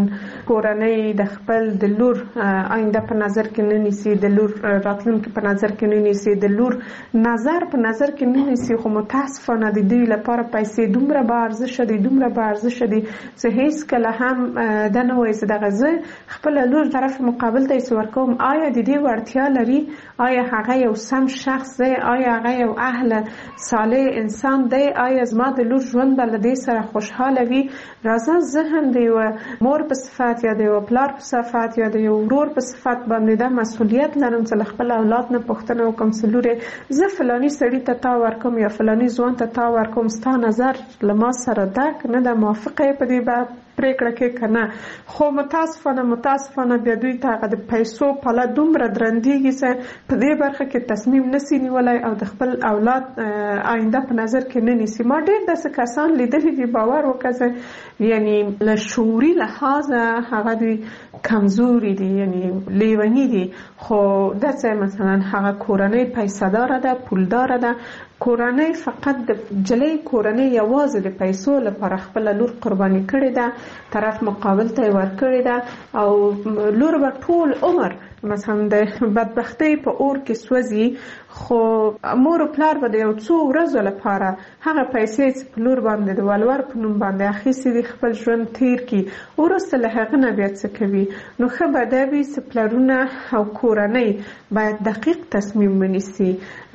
کورنۍ د خپل د لور آینده په نظر کې نه نیسي، د لور راتلونکي په نظر کې نه نیسي، د لور نظر په نظر کې نه نیسي، خو متاسفانه د دوی لپاره پیسې دومره با ارزښته دي، دومره با ارزښته دي چې هیڅکله هم دا نه وایي چې دغه زه خپله لور طرف مقابل ته یې ورکوم، آیا د دې وړتیا لري، آیا هغه یو سم شخص دی، آیا هغه یو اهل صالح انسان دی، آیا زما د لور ژوند به له دې سره خوشحاله وي. راځه زه هم د یوه مور په صفت یا د یوه پلار په صفت یا د یو ورور په صفت باندې دا مسؤلیت لرم چې له خپل اولاد نه پوښتنه وکړم چې لورې زه فلاني سړي ته تا ورکوم یا فلاني ځوان ته تا ورکوم، ستا نظر له ما سره ده که نه ده، موافقه یې په دې پریکړه کې که نه. خو متاسفانه بیا دوی ته هغه د پیسو پله دومره درندېږي چې په دې برخه کې تصمیم نسي نیولی او د خپل اولاد آینده په نظر کې نه نیسي. ما ډېر داسې کسان لیدلي دي، باور وکړه، یعنی له شعوري لحاظه هغه دوی کمزوري دي، یعنی لیوني دي، خو داسې مثلا هغه کورنۍ پیسه‌داره ده، پولداره ده، کورنۍ فقط د جلۍ کورنۍ یوازې د پیسو لپاره خپله لور قرباني کړې ده، طرف مقابل ته یې ورکړې ده او لور به ټول عمر مثلا د بدبختۍ په اور کې سوځي، خو مور او پلار به د یو څو ورځو لپاره هغه پیسې چې په لور باندې د ولور په نوم باندې اخیستې دي خپل ژوند تیر کړي، وروسته له هغه نه بیا څه کوي. نو ښه به دا وي چې پلرونه او کورنۍ باید دقیق تصمیم ونیسي.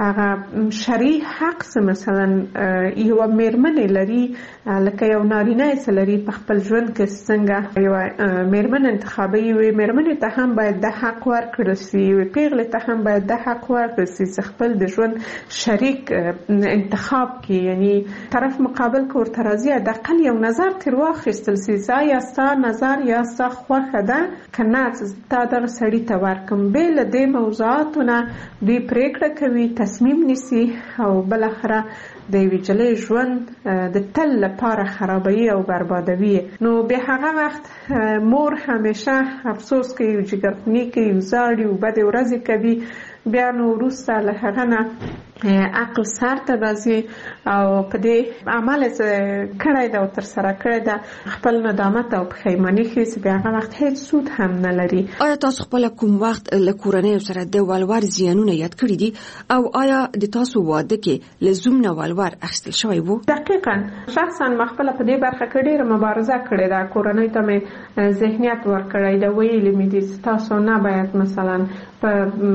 هغه شرعي حق چې مثلا یوه میرمنې لري، لکه یو نارینه چې لري په خپل ژوند کې څنګه یوه میرمن انتخابوي، یوې میرمنې ته هم باید دا حق ورکړل سي، یوې پیغلې ته هم باید دا حق ورکړل سي چې خپل د ژوند شریک انتخاب کړي، یعنی طرف مقابل که ورته راځي حداقل یو نظر ترې واخیستل سي چې یا ستا نظر یا ستا خوښه ده که نه چې تا دغه سړي ته ورکړم. بې له دې موضوعاتو نه دوی پرېکړه کوي، تصمیم نیسي او بالاخره د یوې نجلۍ ژوند د تل لپاره خرابوي او بربادوي. نو بیا هغه وخت مور همیشه افسوس کوي او جګرخوني کوي او زاړي او بدې ورځې کوي. بیا نو وروسته له هغه نه عقل سر ته راځي او په دې عمل کړی دا او تر سره کړی دا خپل ندامت او پښیماني هیڅ بیا هغه وخت هیڅ سود هم نه لري. آیا تاسو خپل کوم وخت له کورنۍ سره د والوار زیانونه یاد کړی دي او آیا د تاسو واده کې لزوم نه والوار اخیستل شوی وو؟ دقیقاً شخصا ما خپل په دې برخه کې ډېره مبارزه کړې ده. کورنۍ ته مې ذهنیت ورکړی دا ویلي مې دي تاسو نه باید مثلا په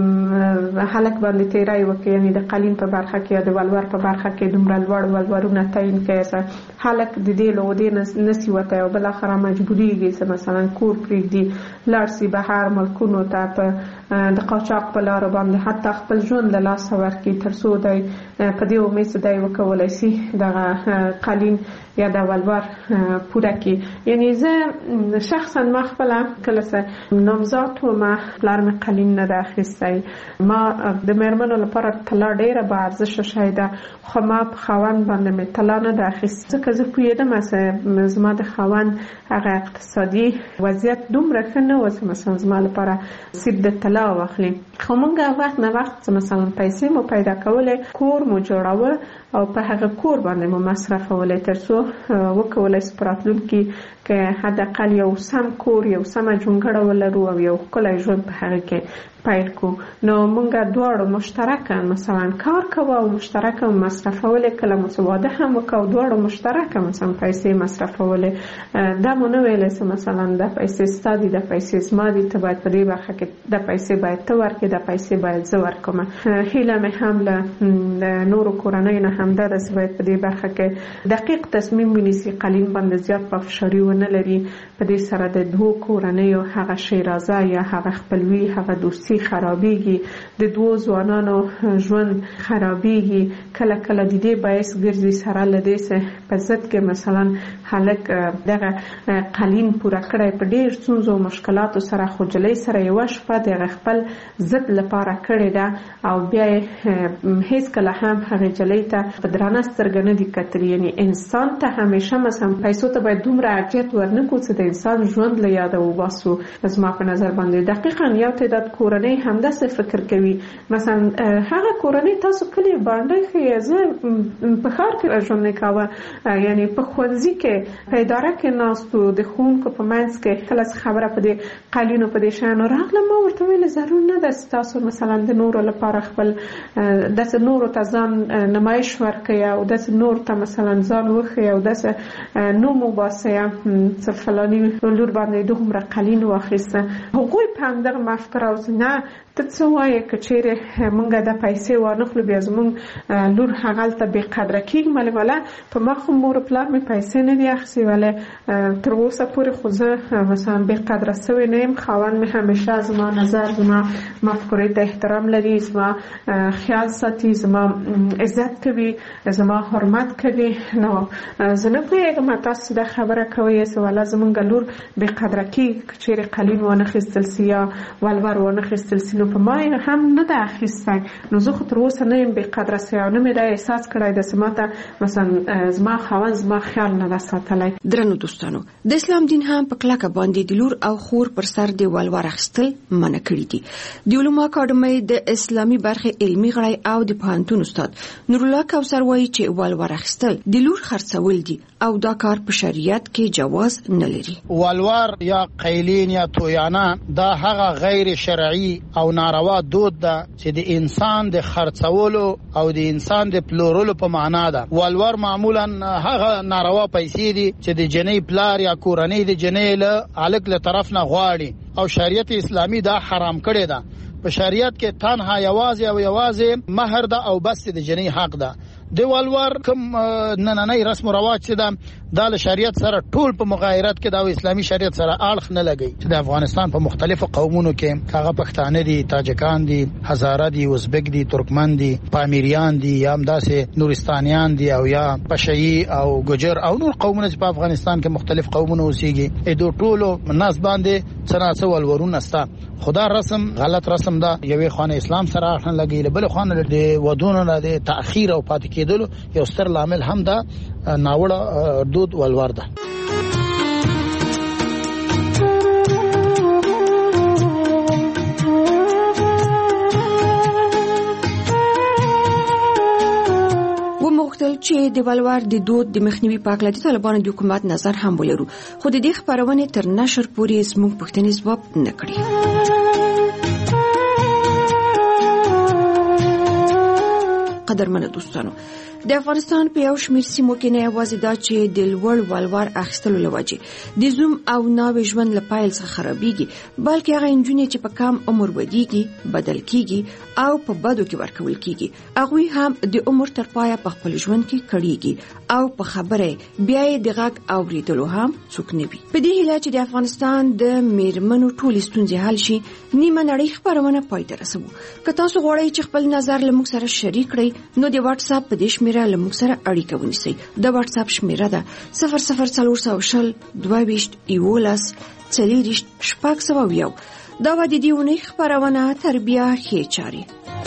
هلک باندې تیرای وکړي، یعنی د قالین په برخه کې یا د والوار په برخه کې دومره لوړ والوارونه تعیین کړي. هلک د دې له ودې نسی وته او بل اخر مجبوریږي چې مثلا کور پرېږدي لاړ شي بهر ملکونو ته په د قاچاق په لار باندې حتی خپل ژوند له لاسه ورکړي تر څو دی په دې امید چې دی وکولای شي دغه قالین یا د والوار پوره کړي. یعنی زه شخصا ما خپل کله څه نامزاد وم پلار مې قالین نه اخیستی. ما د مېرمنو لپاره طلا ډېره با ارزښته شی ده خو ما په خاوند باندې مې طلا نه ده اخیستې ځکه زه پوهېدم چې زما د خاوند هغه اقتصادي وضعیت دومره ښه نه و چې مثلا زما لپاره سیب د طلا واخلي. خو موږ وخت نه وخت مثلا پیسې مو پیدا کولې، کور مو جوړاوه او په هغه کور باندې مو مصرفولې تر څو وکولای شو په راتلونکي کې حداقل یو سم کور یو سمه جونګړه ولرو او یو ښکلی ژوند په هغه کې پیل کو. نو موږ دواړو مشترکه مثلا کار کوو او مشترکه مصرفولې، کله مو واده هم وکړو دواړو مشترکه مثلا پیسې مصرفولې. دا مو نه ویلی چې مثلا دا پیسې ستا دي دا پیسې زما دي ته باید په دې برخه کې دا پیسې باید ته ورکړې دا پیسې باید زه ورکړم. هیله مې هم له نورو کورنیو نه همدا ده چې باید په دې برخه کې دقیق تصمیم ونیسي، قالین باندې زیات پافشاري ونه لري. په دې سره د دوو کورنیو هغه شیرازه یا هغه خپلوي هغه دوستي خرابېږي، د دوو ځوانانو ژوند خرابېږي. کله کله د دې باعث ګرځي سره له دې چې په ضد کې مثلا هلک دغه قالین پوره کړی په ډېر ستونزو او مشکلاتو سره خو جلۍ سره یوه شپه د خپل ضد لپاره کړې ده او بیا یې هیڅکله هم هغې جلۍ ته په درانه سترګه نه دي کتلي. یعنی انسان ته همیشه مثلا پیسو ته باید دومره ارجحیت ورنکړو چې د انسان ژوند له یاده وباسو. زما په نظر باندې دقیقاً یو تعداد کورنۍ همداسې فکر کوي. مثلا هغه کورنۍ تاسو کلی باندې ښیي زه په ښار کې ژوند نه کاوه، یعنی په ښوونځي کې په اداره کې ناست و د ښوونکو په منځ کې کله څه خبره په دې قالینو په دې شیانو راغله ما ورته ویلې ضرور نه ده چې تاسو مثلا د نورو لپاره خپل داسې نورو ته ځان نمایش ورکړئ او داسې نور ته مثلا ځان وښیئ او داسې نوم وباسئ چې فلاني لور باندې دومره قالین واخیسته. هغوی په همدغه مفکوره اوس نه ته څه وایې که چیرې موږ د پیسې وانخلو بیا زموږ لور هغلته بې قدره کېږي. مالې والا په ما خو مور پلار مې پیسې نه دي اخیستې ولې تر اوسه پورې خو زه مثلا بې قدره سوې نه یم. خاوند مې همیشه زما نظر زما مفکورې ته احترام لري، زما خیال ساتي، زما عزت کوي، زما حرمت کوي. نو زه نه پوهېږم تاسو دا خبره کوئ چې والا زموږ لور بې قدره کېږي که چیرې قالین وانخیستل سي یا ولور وانخیستل سي. نو په ما هم نه ده اخیستی. نو زه خو تر اوسه نه یم بې قدره سوی او نه مې دا احساس کړی ده چې ما ته مثلا زما خاوند زما خیال نه ده ساتلی. درنو دوستانو د اسلام دین هم په کلکه باندې د لور او خور پر سر د والوار اخیستل منع کړي دي. د علومو اکاډمۍ د اسلامي برخې علمي غړی او د پوهنتون استاد نورالله کوثر وایي چې والوار اخیستل د لور خرڅول دي او دا کار په شریعت کې جواز نه لري. والوار یا قیلین یا تویانه دا هغه غیر شرعي او ناروا دود ده چې د انسان د خرڅولو او د انسان د پلورلو په معنا ده. والوار معمولا هغه ناروا پیسې دي چې د جنۍ پلار یا کورنۍ د جنۍ له الک له طرف نه غواړي او شریعت اسلامي دا حرام کړی ده. په شریعت کې تنها یوازې او یوازې مہر ده او بس د جنۍ حق ده. د والوار کوم نننۍ رسم او رواج چې ده دا له شریعت سره ټول په مغایرت کې دا اسلامي شریعت سره اړخ نه لګي. چې د افغانستان په مختلفو قومونو کې هغه پښتانه دي، تاجکان دي، هزاره دي، ازبک دي، ترکمن دي، پامیریان دي، یا هم داسې نورستانیان دي او یا پشهیي او ګجر او نور قومونه چې په افغانستان کې مختلف قومونه اوسېږي. دوی ټولو ناس باندې څنګه ولورونه ستا خدا رسم غلط رسم ده. یوې خانه اسلام سره اړخ نه لګي، بل خانه د ودونو نه د تأخير او پاتې کېدلو یو ستر لامل هم ده ناوړه دود والوار ده. چې د ولور د دود د مخنیوي په اړه د طالبانو د حکومت نظر هم ولرو، خو د دې خبرونه تر نشر پورې زموږ پوښتنې ځواب نه کړي. قدرمنو دوستانو، د افغانستان په یو شمېر سیمو کې نه یوازې دا چې د لوړ ولور اخیستلو له وجې د زوم او ناوې ژوند له پیل څخه خرابېږي، بلکې هغه نجونې چې په کم عمر ودیږي، بدل کیږي او په بدو کې ورکول کیږي، هغوی هم د عمر تر پایه په خپل ژوند کې کړيږي او په خبره بیا یې د غږ اوریدلو هم څوک نه وي. په دې هیله چې د افغانستان د میرمنو ټولې ستونزې حل شي، نیمه نړۍ خبرونه پای ته رسوو. که تاسو غواړئ چې خپل نظر له موږ سره شریک کړئ، نو د واتس اپ په دې شمیره له موږ سره اړیکه ونیسئ. د واتس اپ شمیره ده 00420 22 11 40 600. دا و د دې ونې خبرونه تربیه ښې چارې.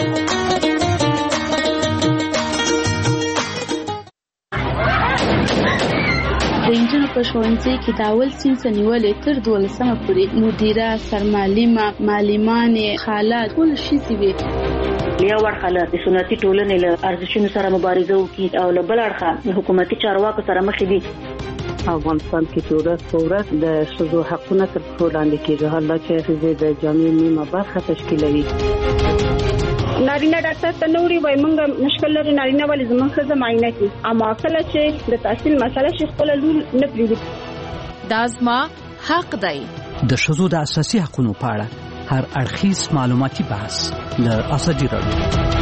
د انجونو په ښوونځي کې د اول صنف نیولې تر 12مه پورې مدیره، سرمعلمه، معلمانې، خاله ټول ښځې وي. یو ورخه د سنتي ټولنې له ارزښتونو سره مبارزه وکړي او له بل اړخه د حکومتي چارواکو سره مخ دي. افغانستان کې ورځ په ورځ د ښځو حقونه تر پښو لاندې کېږي، حالا چې ښځې د جامعې نیمه برخه تشکیلوي. نارینه ډاکټر ته نوري وای مونږ مشکل لري، نارینه ولې زموږ ښځه معاینه کوي، اما کله چې د تحصیل مسله شي خپل لور نه پریږدي. دا زما حق دی. د ښځو د اساسي حقوقو په اړه هر اړخیز معلوماتي بحث له ازادي راډیو.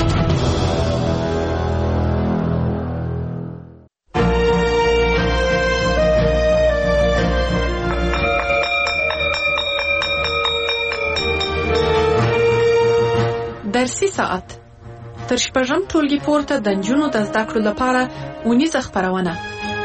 درسي ساعت تر شپږم ټولګي پورته د نجونو د زده کړو لپاره اونیزه خبرونه.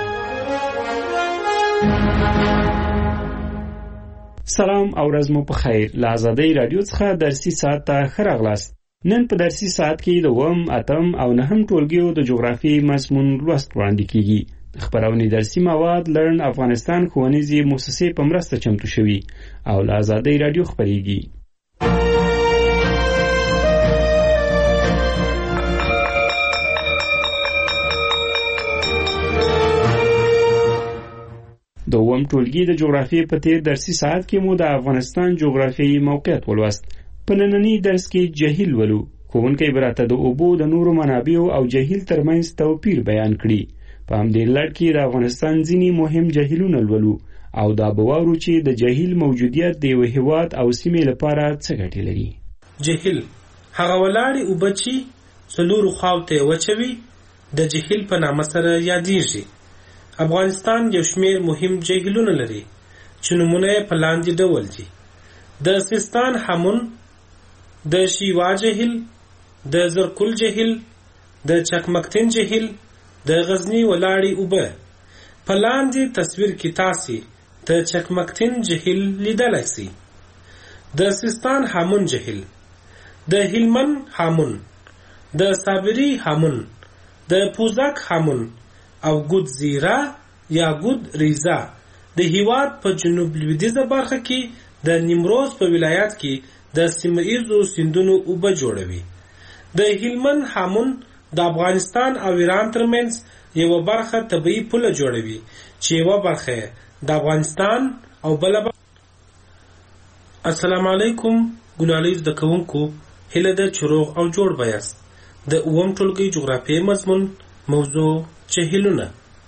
سلام او ورځ مو په خیر. له ازادۍ رادیو څخه درسي ساعت ته ښه راغلاست. نن په درسي ساعت کې د 8م، 8م او 9م ټولګیو د جغرافي مضمون لوست وړاندې کیږي. خبرونه درسي مواد لرن افغانستان ښوونیزې مؤسسې په مرسته چمتو شوي او له ازادۍ رادیو خبريږي. د 8م ټولګي د جغرافیې په تیر درسي ساعت کې مو د افغانستان جغرافیایي موقعیت ولوست. په نننی درس کې جهیل ولو. ښوونکی به راته د اوبو د نورو منابعو او جهیل ترمنځ توپیر بیان کړي. په همدې لړ کې د افغانستان ځینې مهم جهیلونه لولو او دا به واورو چې د جهیل موجودیت د یو هېواد او سیمې لپاره څه ګټې لري. جهیل هغه ولاړې اوبه چې څلورو خواو ته وچوي د جهیل په نامه سره یادېږي. افغانستان یو شمېر مهم جهیلونه لري چې نومونه یې په لاندې ډول دي: د سیستان هامون، د شیوا جهیل، د زرکل جهیل، د چکمکتین جهیل، د غزنی ولاړې اوبه. په لاندې تصویر کې تاسې د چکمکتین جهیل لیدلی سئ. د سیستان هامون جهیل، د هلمند هامون، د صابري هامون، د پوزک هامون او ګود زیرا یا ګود ریزا د هیواد په جنوب لویدیځه برخه کې د نیمروز په ولایت کې د سیمه‌ایزو سیندونو اوبه جوړوي. د هلمند هامون د افغانستان او ایران ترمنځ یو برخه طبيعي پوله جوړوي چې یو برخه د افغانستان او بل. السلام علیکم ګنالیز د کوونکو هله د چروغ او جوړ بیاست. د 8م ټولګي جغرافیایي مضمون موضوع جهیلونه.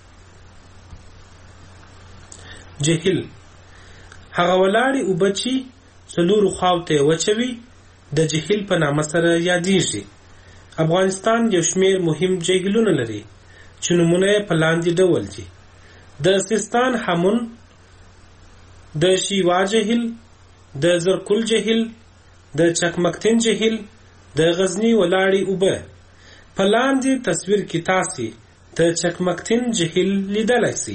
جهیل هغه ولاړې اوبه چې څلورو خواو ته وچوي د جهیل په نامه سره یادېږي. افغانستان یو شمېر مهم جهیلونه لري چې نومونه یې په لاندې ډول دي: د سیستان هامون، د شیوا جهیل، د زرکل جهیل، د چکمکتین جهیل، د غزنی ولاړې اوبه. په لاندې تصویر کې تاسې د چکمکتین جهیل لیدلی سئ.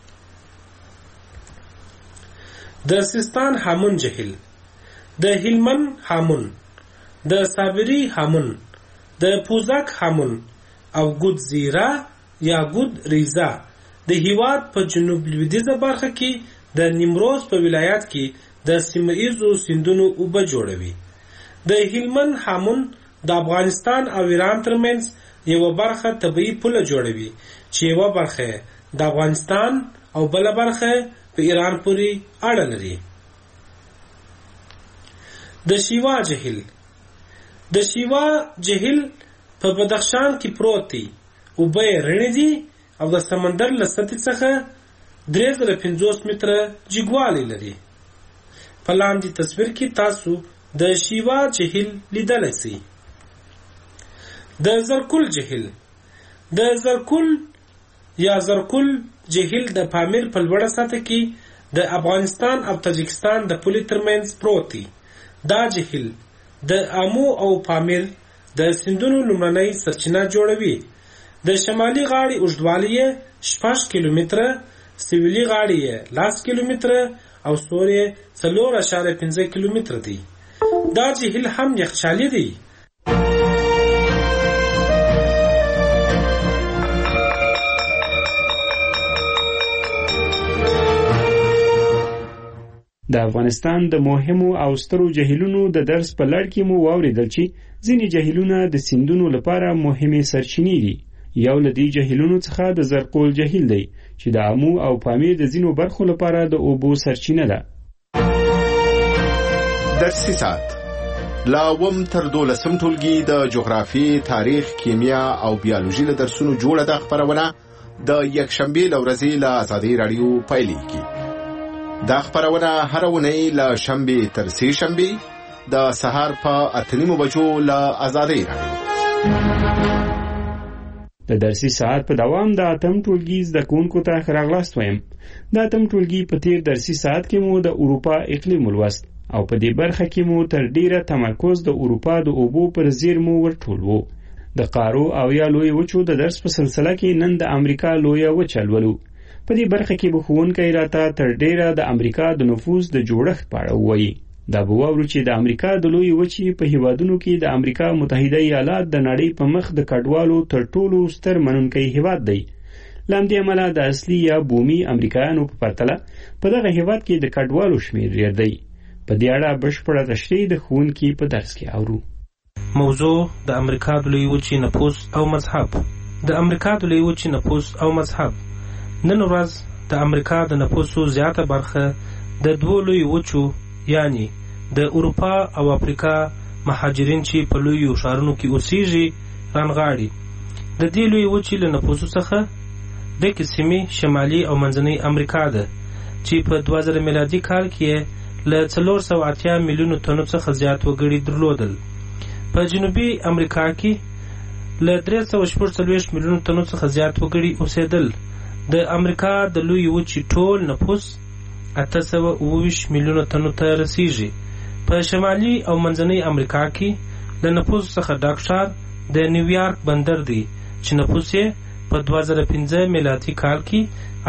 د سیستان هامون جهیل، د هلمند هامون، د صابري هامون، د پوزک هامون او ګود زیرا یا ګود ریزا د هیواد په جنوب لویدیځه برخه کې د نیمروز په ولایت کې د سیمه‌ایزو سیندونو اوبه جوړوي. د هلمند هامون د افغانستان او ایران ترمنځ یو برخه طبيعي پوله جوړوي چې یو برخه د افغانستان او بل برخه په ایران پورې اړه لري. د شیوا جهیل په بدخشان کې پروت دی او به رڼې دي او د سمندر له سطحې څخه 350 متره جګوالی لري. په لاندې تصویر کې تاسو د شیوا جهیل لیدلی شئ. د زرکول جهیل د پامیر په لوړه سطح کې د افغانستان او تاجکستان د پولې ترمنځ پروت دی. دا جهیل د آمو او پامیر د سیندونو لومړنۍ سرچینه جوړوي. د شمالي غاړې اوږدوالی 6 کیلومتره، سویلي غاړې 10 کیلومتره او سور 4.5 کیلومتره دی. دا جهیل هم یخچالي دی. د افغانستان د مهمو او سترو جهیلونو د درس په لړ کې مو واوریدل چې ځینې جهیلونه د سیندونو لپاره مهمې سرچینې دي. یو له دې جهیلونو څخه د زرکول جهیل دی چې د آمو او پامیر د ځینو برخو لپاره د اوبو سرچینه ده. درسي ساعت لا وم تر 12 ټولګي د جغرافي، تاریخ، کیمیا او بیولوژي له درسونو جوړه د خبرونه د یکشنبه لورځي له آزادي رادیو پایلیږي. دا خبرونه هر ونې له شنبه تر سه شنبه د سهار په 8:30 بجو له آزادي رادیو. د درسي ساعت په دوام د اتم ټولګي زده کوونکو ته ښه راغلاست وایم. د اتم ټولګي په تیر درسي ساعت کې مو د اروپا اقلیم ولوست او په دې برخه کې مو تر ډیره تمرکز د اروپا د اوبو پر زیرمو ورټول وو. د قارو او یا لوی وچو د درس په سلسله کې نن د امریکا لویه وچه لولو. په دې برخه کې به ښوونکی راته تر ډیره د امریکا د نفوس د جوړښت په اړه ووایي. دا به واورو چې د امریکا د لوی وچې په هیوادونو کې د امریکا متحده ایالات د نړۍ په مخ د کډوالو تر ټولو ستر منونکی هیواد دی. له همدې امله د اصلي یا بومي امریکایانو په پرتله په دغه هیواد کې د کډوالو شمېر ډېر دی. په دې اړه بشپړه تشریح د ښوونکي په درس کې اورو. موضوع د امریکا د لوی وچې نفوس او مذهب. د امریکا د لوی وچې نفوس او مذهب. نن ورځ د امریکا د نفوسو زیاته برخه د دوه لوی وچو یعنی د اروپا او افریقا مهاجرین چې په لویو ښارونو کې اوسېږي رانغاړي. د دې لوی وچې له نفوسو څخه د سیمې شمالي او منځنۍ امریکا ده چې په 2000 میلادي کال کې له 480 میلیونو تنو څخه زیات وګړي درلودل. په جنوبي امریکا کې له 340 میلیونو تنو څخه زیات وګړي اوسېدل. د امریکا د لوی وچې ټول نفوس 820 میلیونو تنو ته رسیږي. په شمالي او منځنۍ امریکا کې له نفوس څخه ډک ښار د نیویارک بندر دی چې نفوس یې په 2015 میلادي کال کې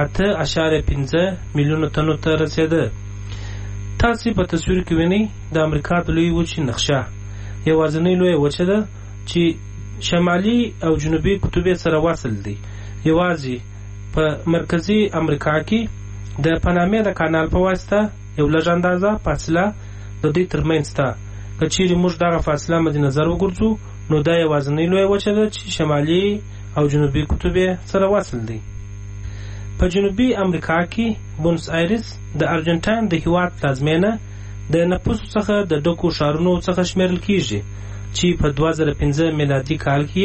8.5 میلیونو تنو ته رسیده. تاسو په تصویر کې وینئ د امریکا د لوی وچې نقشه. یوازینۍ لوی وچه ده چې شمالي او جنوبي قطب سره وصل دي. یوازې په مرکزي امریکا کې د پنامې د کانال په واسطه یو لږ اندازه فاصله د دې ترمنځ ده. که چیرې موږ دغه فاصله مد نظر وګورځو نو دا یوازینۍ لوی وچه ده چې شمالي او جنوبي قطب سره وصل دي. په جنوبي امریکا کې بونس آیرس د ارجنټاین د هیواد پلازمینه د نفوسو څخه د ډکو ښارونو څخه شمیرل کیږي چې په 2015 میلادي کال کې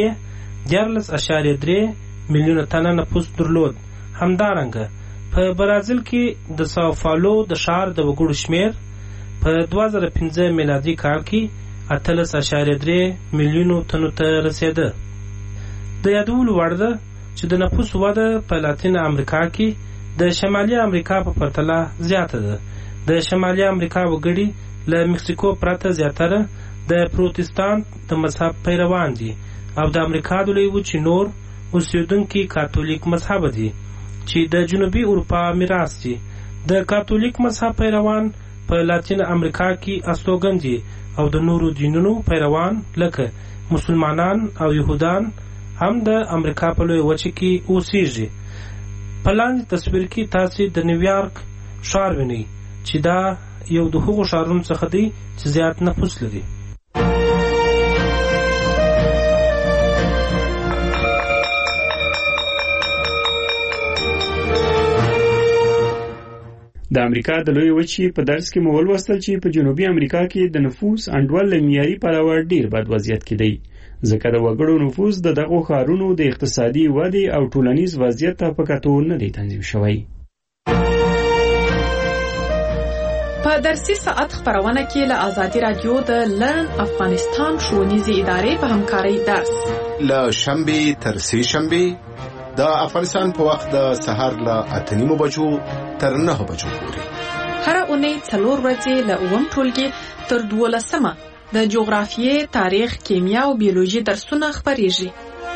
14.3 میلیونه تنه نفوس درلود. همدارنګه په برازیل کې د ساو پاولو د ښار د وګړو شمیر په 2015 میلادي کال کې 18.3 میلیونو تنو ته رسیده. د یادولو وړ ده چې د نفوس وده په لاتین امریکا کې د شمالي امریکا په پرتله زیاته ده. د شمالي امریکا وګړي له مکسیکو پرته زیاتره د پروتستانت د مذهب پیروان دي او د امریکا د لوی وچې نور اوسیدونکي کاتولیک مذهب دي چې د جنوبي اروپا میراث دي. د کاتولیک مذهب پیروان په لاتین امریکا کې استوګن دي او د نورو دینونو پیروان لکه مسلمانان او يهودان هم د امریکا په لوی وچې کې اوسېږي. په لاندې تصویر کې تاسو د نیویارک ښار وینئ چې دا یو د هغو ښارونو څخه دی چې زیات نفوس لري. د امریکا د لوی وچې په درس کې مو ولوستل چې په جنوبي امریکا کې د نفوس انډول له معیاري پلوه ډیر بد وضعیت کې دی، ځکه د وګړو نفوس د دغو ښارونو د اقتصادي ودې او ټولنیز وضعیت ته په کتو نه دی تنظیم شوی. په درسي ساعت خبرونه کې له آزادي رادیو د لرن افغانستان ښوونیزې ادارې په همکارۍ درس له شنبې تر سې شنبې د افغانستان په وخت د سهار له 8:30 بجو تر 9 بجو پورې. هر اونۍ 4 ورځې له 9 ټولګي تر 12 د جغرافیې، تاریخ، کیمیا او بیولوژي درسونه خبرېږي.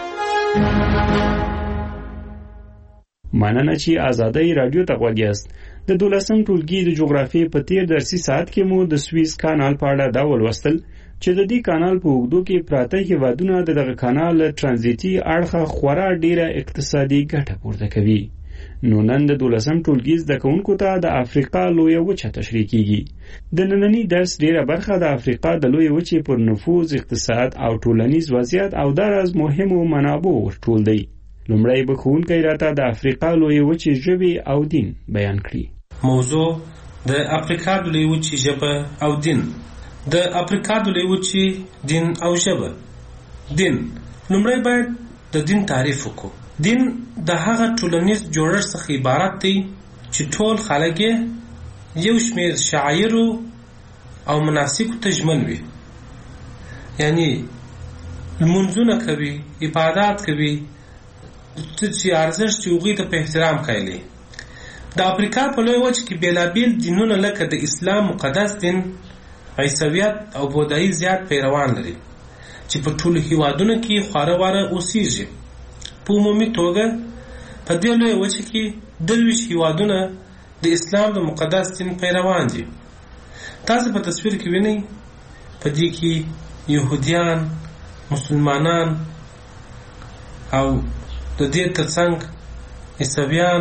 مننه چې آزادۍ رادیو ته غوږ یاست. د 12 ټولګي د جغرافیې په تیر درسي ساعت کې مو د سویس کانال په اړه دا ولوستل چې د دې کانال په اوږدو کې پراته هېوادونه د دغه کانال ترانزیتي اړخه خورا ډیره اقتصادي ګټه پورته کوي. نو نن د 12 ټولګي زده کوونکو ته د افریقا لویه وچه تشریح کیږي. د ننني درس ډیره برخه د افریقا د لویه وچې پر نفوذ، اقتصاد او ټولنیز وضعیت او دراز مهمو منابعو ورټول دی. لومړی به ښوونکی راته د افریقا لویه وچې ژبې او دین بیان کړي. موضوع د افریقا د لویې وچې ژبه او دین. د افریقا د لویې وچې دین او ژبه. دین، لومړی باید د دین تعریف وکړو. دین د هغه ټولنیز جوړښت څخه عبارت دی چې ټول خلک یو شمېر شعایرو او مناسکو ته ژمن وي، یعنی لمونځونه کوي، عبادات کوي، چې ارزښت یې هغوی ته په احترام قایلي. د افریقا په لویه وچه کې بېلابېل دینونه لکه د اسلام مقدس دین، عیسویت او بودایي زیات پیروان لري چې په ټولو هیوادونو کې خواره واره اوسیږي. په عمومي توګه په دې لویه وچه کې 23 هیوادونه د اسلام د مقدس دین پیروان دي. تاسو په تصویر کې وینئ په دې کې یهودیان، مسلمانان او د دې ترڅنګ عیسویان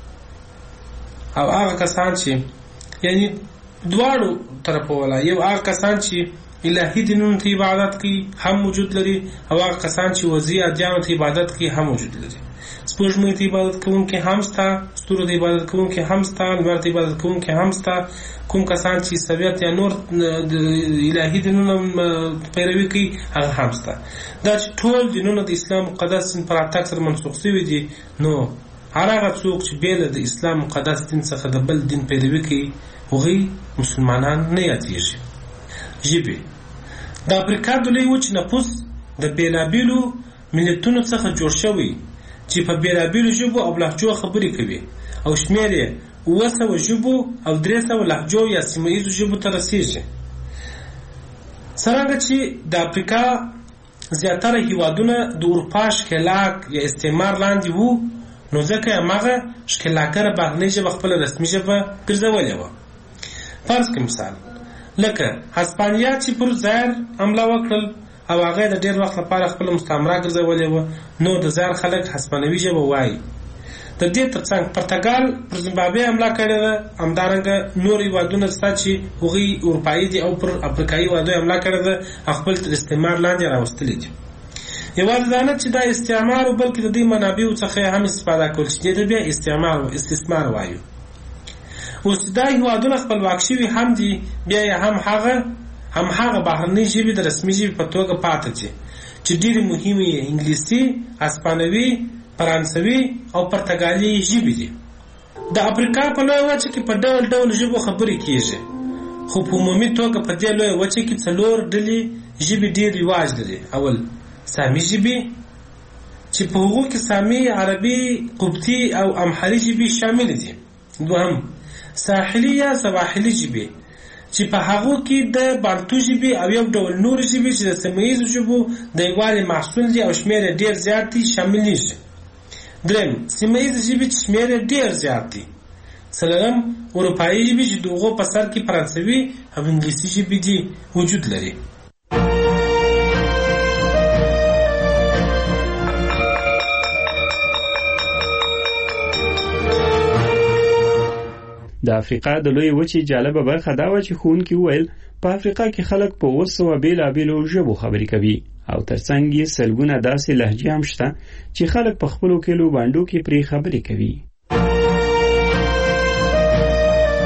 او هغه کسان چې یعنی دواړو طرفو ولا یو هغه کسان چې الهي دینونو ته عبادت کوي هم موجود لري، او هغه کسان چې وضعي ادیانو ته عبادت کوي هم موجود لري. سپوږمۍ ته عبادت کوونکي هم شته، ستورو ته عبادت کوونکي هم شته، لمر ته عبادت کوونکي هم شته. کوم کسان چې عیسویت یا نور د الهي دینونو پیروي کوي هغه هم شته. دا چې ټول دینونه د اسلام مقدس دین پر اتاک سره منسوخ شوي دي، نو هر هغه څوک چې بېل د اسلام مقدس دین څخه د بل دین پیروي کوي هغوی مسلمانان نه یادېږي. ژبې، د افریقا د لویې وچې نفوس د بېلابېلو ملتونو څخه جوړ شوی چې په بېلابېلو ژبو او لهجو خبرې کوي، او شمېر یې 700 ژبو او 300 لهجو یا سیمه ییزو ژبو ته رسېږي. څرنګه چې د افریقا زیاتره هیوادونه د اروپا ښکېلاک یا استعمار لاندې وو، نو ځکه هماغه ښکېلاکره بهرنۍ ژبه خپله رسمي ژبه ګرځولې وه. فرض کړئ مثال لکه هسپانیا چې پر زایر حمله وکړل او هغه د ډېر وخت لپاره خپله مستعمره ګرځولې وه، نو د زایر خلک هسپانوي ژبه وایي. د دې ترڅنګ پرتګال پر زیمبابوې حمله کړې ده، همدارنګه نور هېوادونه شته چې هغوی اروپایي دي او پر افریقایي هېوادونو حمله کړې ده او خپل تر استعمار لاندې راوستلي دي. یوازې دا نه چې دا استعمار و، بلکې د دې منابعو څخه هم استفاده کول چې دې ته بیا استثمار وایو. اوس دا هېوادونه خپلواک شوي هم دي، بیا یې هم هغه بهرنۍ ژبې د رسمي ژبې په توګه پاتې دي چې ډېرې مهمې یې انګلیسي، اسپانوي، فرانسوي او پرتګالي ژبې دي. د افریقا په لویه وچه کې په ډول ډول ژبو خبرې کېږي، خو په عمومي توګه په دې لویه وچه کې 4 ډلې ژبې ډېر رواج لري. اول سامي ژبې چې په هغو کې سامي، عربي، قبطي او امحري ژبې شامل دي. دوهم ساحلي یا سواحلي ژبې چې په هغو کې د بانتو ژبې او یو ډول نور ژبې چې د سیمه ییزو ژبو د یووالي محصول دي او شمېر یې ډېر زیات دي شاملېږي. دریم سیمه ییزې ژبې چې شمېر یې ډېر زیات دي. څلورم اروپایي ژبې چې د هغو په سر کې فرانسوي او انګلیسي ژبې دي وجود لري. د افریقا د لویې وچې جالبه برخه دا وه چې ښوونکي وویل په افریقا کې خلک په 200 بېلابېلو ژبو خبرې کوي، او ترڅنګ یې سلګونه داسې لهجې هم شته چې خلک په خپلو کلیو بانډو کې پرې خبرې کوي.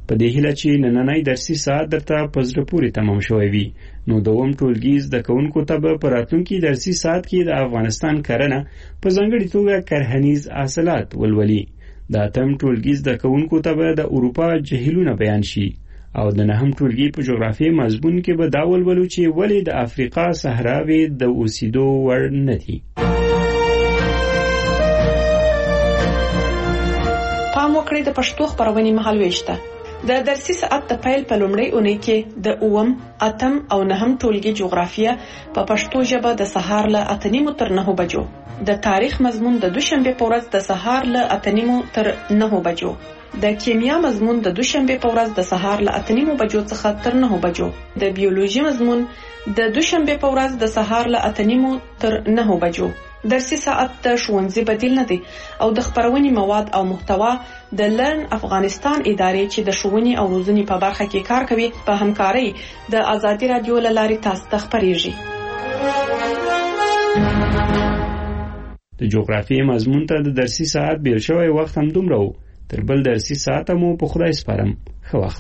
په دې هیله چې نننی درسي ساعت درته په زړه پورې تمام شوی وي. نو دوم ټولګي زده کوونکو ته به په راتلونکي درسي ساعت کې د افغانستان کرنه په ځانګړې توګه کرهنیز حاصلات ولولي. د اتم ټولګي زده کوونکو ته به د اروپا جهیلونه بیان شي او د نهم ټولګي په جغرافیې مضمون کې به دا ولولو چې ولې د افریقا صحراوې د اوسېدو وړ نه دي. پام وکړئ د پښتو خبرونې مهالوېش ته. د درسي ساعت د پیل په لومړۍ اونۍ کې د 8م، 8م او 9م ټولګي جغرافیه په پښتو ژبه د سهار له 8:30 تر 9 بجو، د تاریخ مضمون د دوشنبه په ورځ د سهار له 8:30 تر 9 بجو، د کیمیا مضمون د دوشنبه په ورځ د سهار له 8:30 بجو څخه تر 9 بجو، د بیولوژي مضمون د دوشنبه په ورځ د سهار له 8:30 تر 9 بجو. درسي ساعت د ښوونځي بدیل نه دی او د خبرونې مواد او محتوا د لرن افغانستان ادارې چې د ښوونې او روزنې په برخه کې کار کوي په همکارۍ د آزادي رادیو له لارې تاسو ته خبرېږي. د جغرافیې مضمون ته د درسي ساعت بیل شوی وخت هم دومره و. تر بل درسي ساعت مو په خدای سپارم. ښه وخت.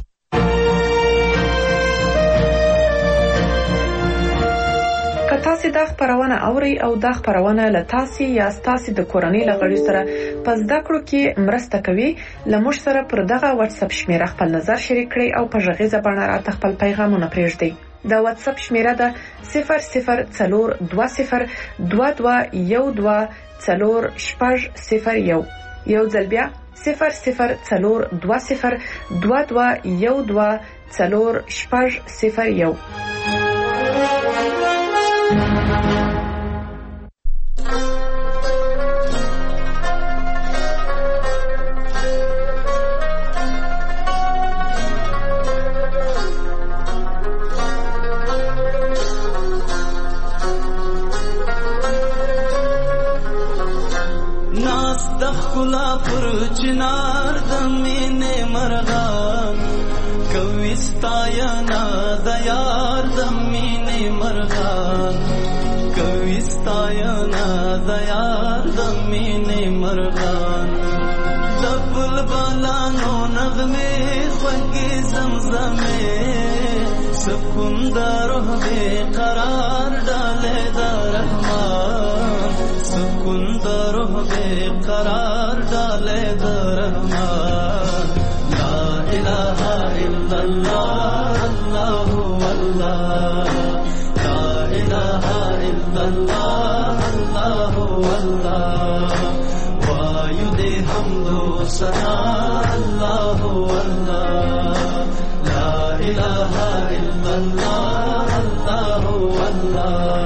که تاسو دا خبرونه اورئ او دا خبرونه له تاسو یا تاسو د کورنۍ له غړي سره په زده کړو کې مرسته کوي، له موږ سره پر دغه واتس اپ شمیره خپل نظر شریک کړئ او په غږیزه بڼه راته خپل پیغامونه پرېږدئ. دا واتس اپ شمیره ده 004212124001. یو ځل بیا 004212124001. چنار د مینې مرغان کوي ستاینا د یار د مینې مرغان کوي ستاینا د یار د مینې مرغان د بلبلانو نغمې خوږې زمزمې سکون د روح بے قرار ډالې د رحمان سکون د روح بے قرار ډالې د رحمان. لا اله الا الله الله والله لا اله الا الله الله والله وایو دې حمد و ثنا الله والله لا اله الا الله الله والله.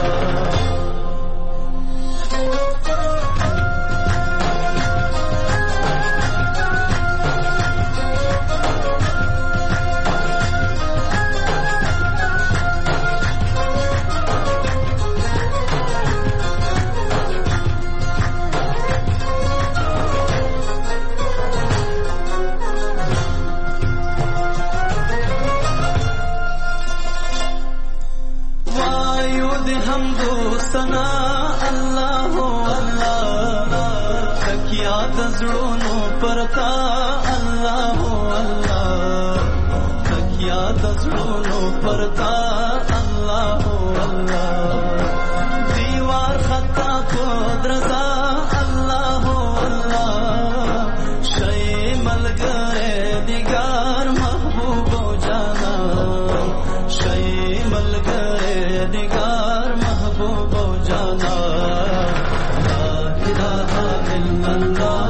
زړونو پرتا الله الله تکیا د زړونو پرتا الله الله دیوار خطا کو درزا الله الله شي ملګری دیګار محبوب او جانا شي ملګری دیګار محبوب او جانا. لا اله الا الله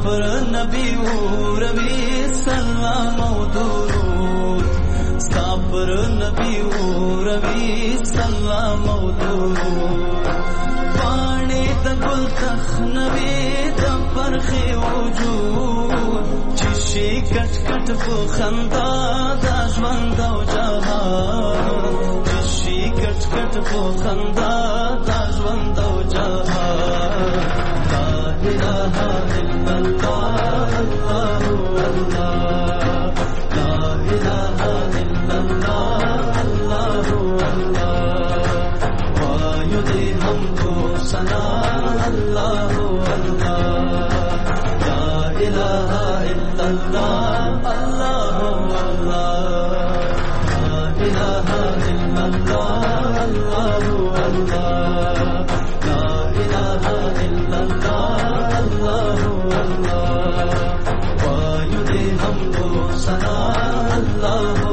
پر نبی و روی سلام و درود ستا پر نبی و روی سلام و درود پاڼې د ګل تخنوي د پرخې وجود چې شي کټ کټ په خندا د ژوند او جهان چې شي کټ کټ په خندا د ژوند او جهان لا اله الا الله الله الله لا اله الا الله الله الله وایو دې هم کو سنا الله الله لا اله الا الله الله الله لا اله الا الله الله الله لا اله الا الله الله الله وایو دې هم کو سنا الله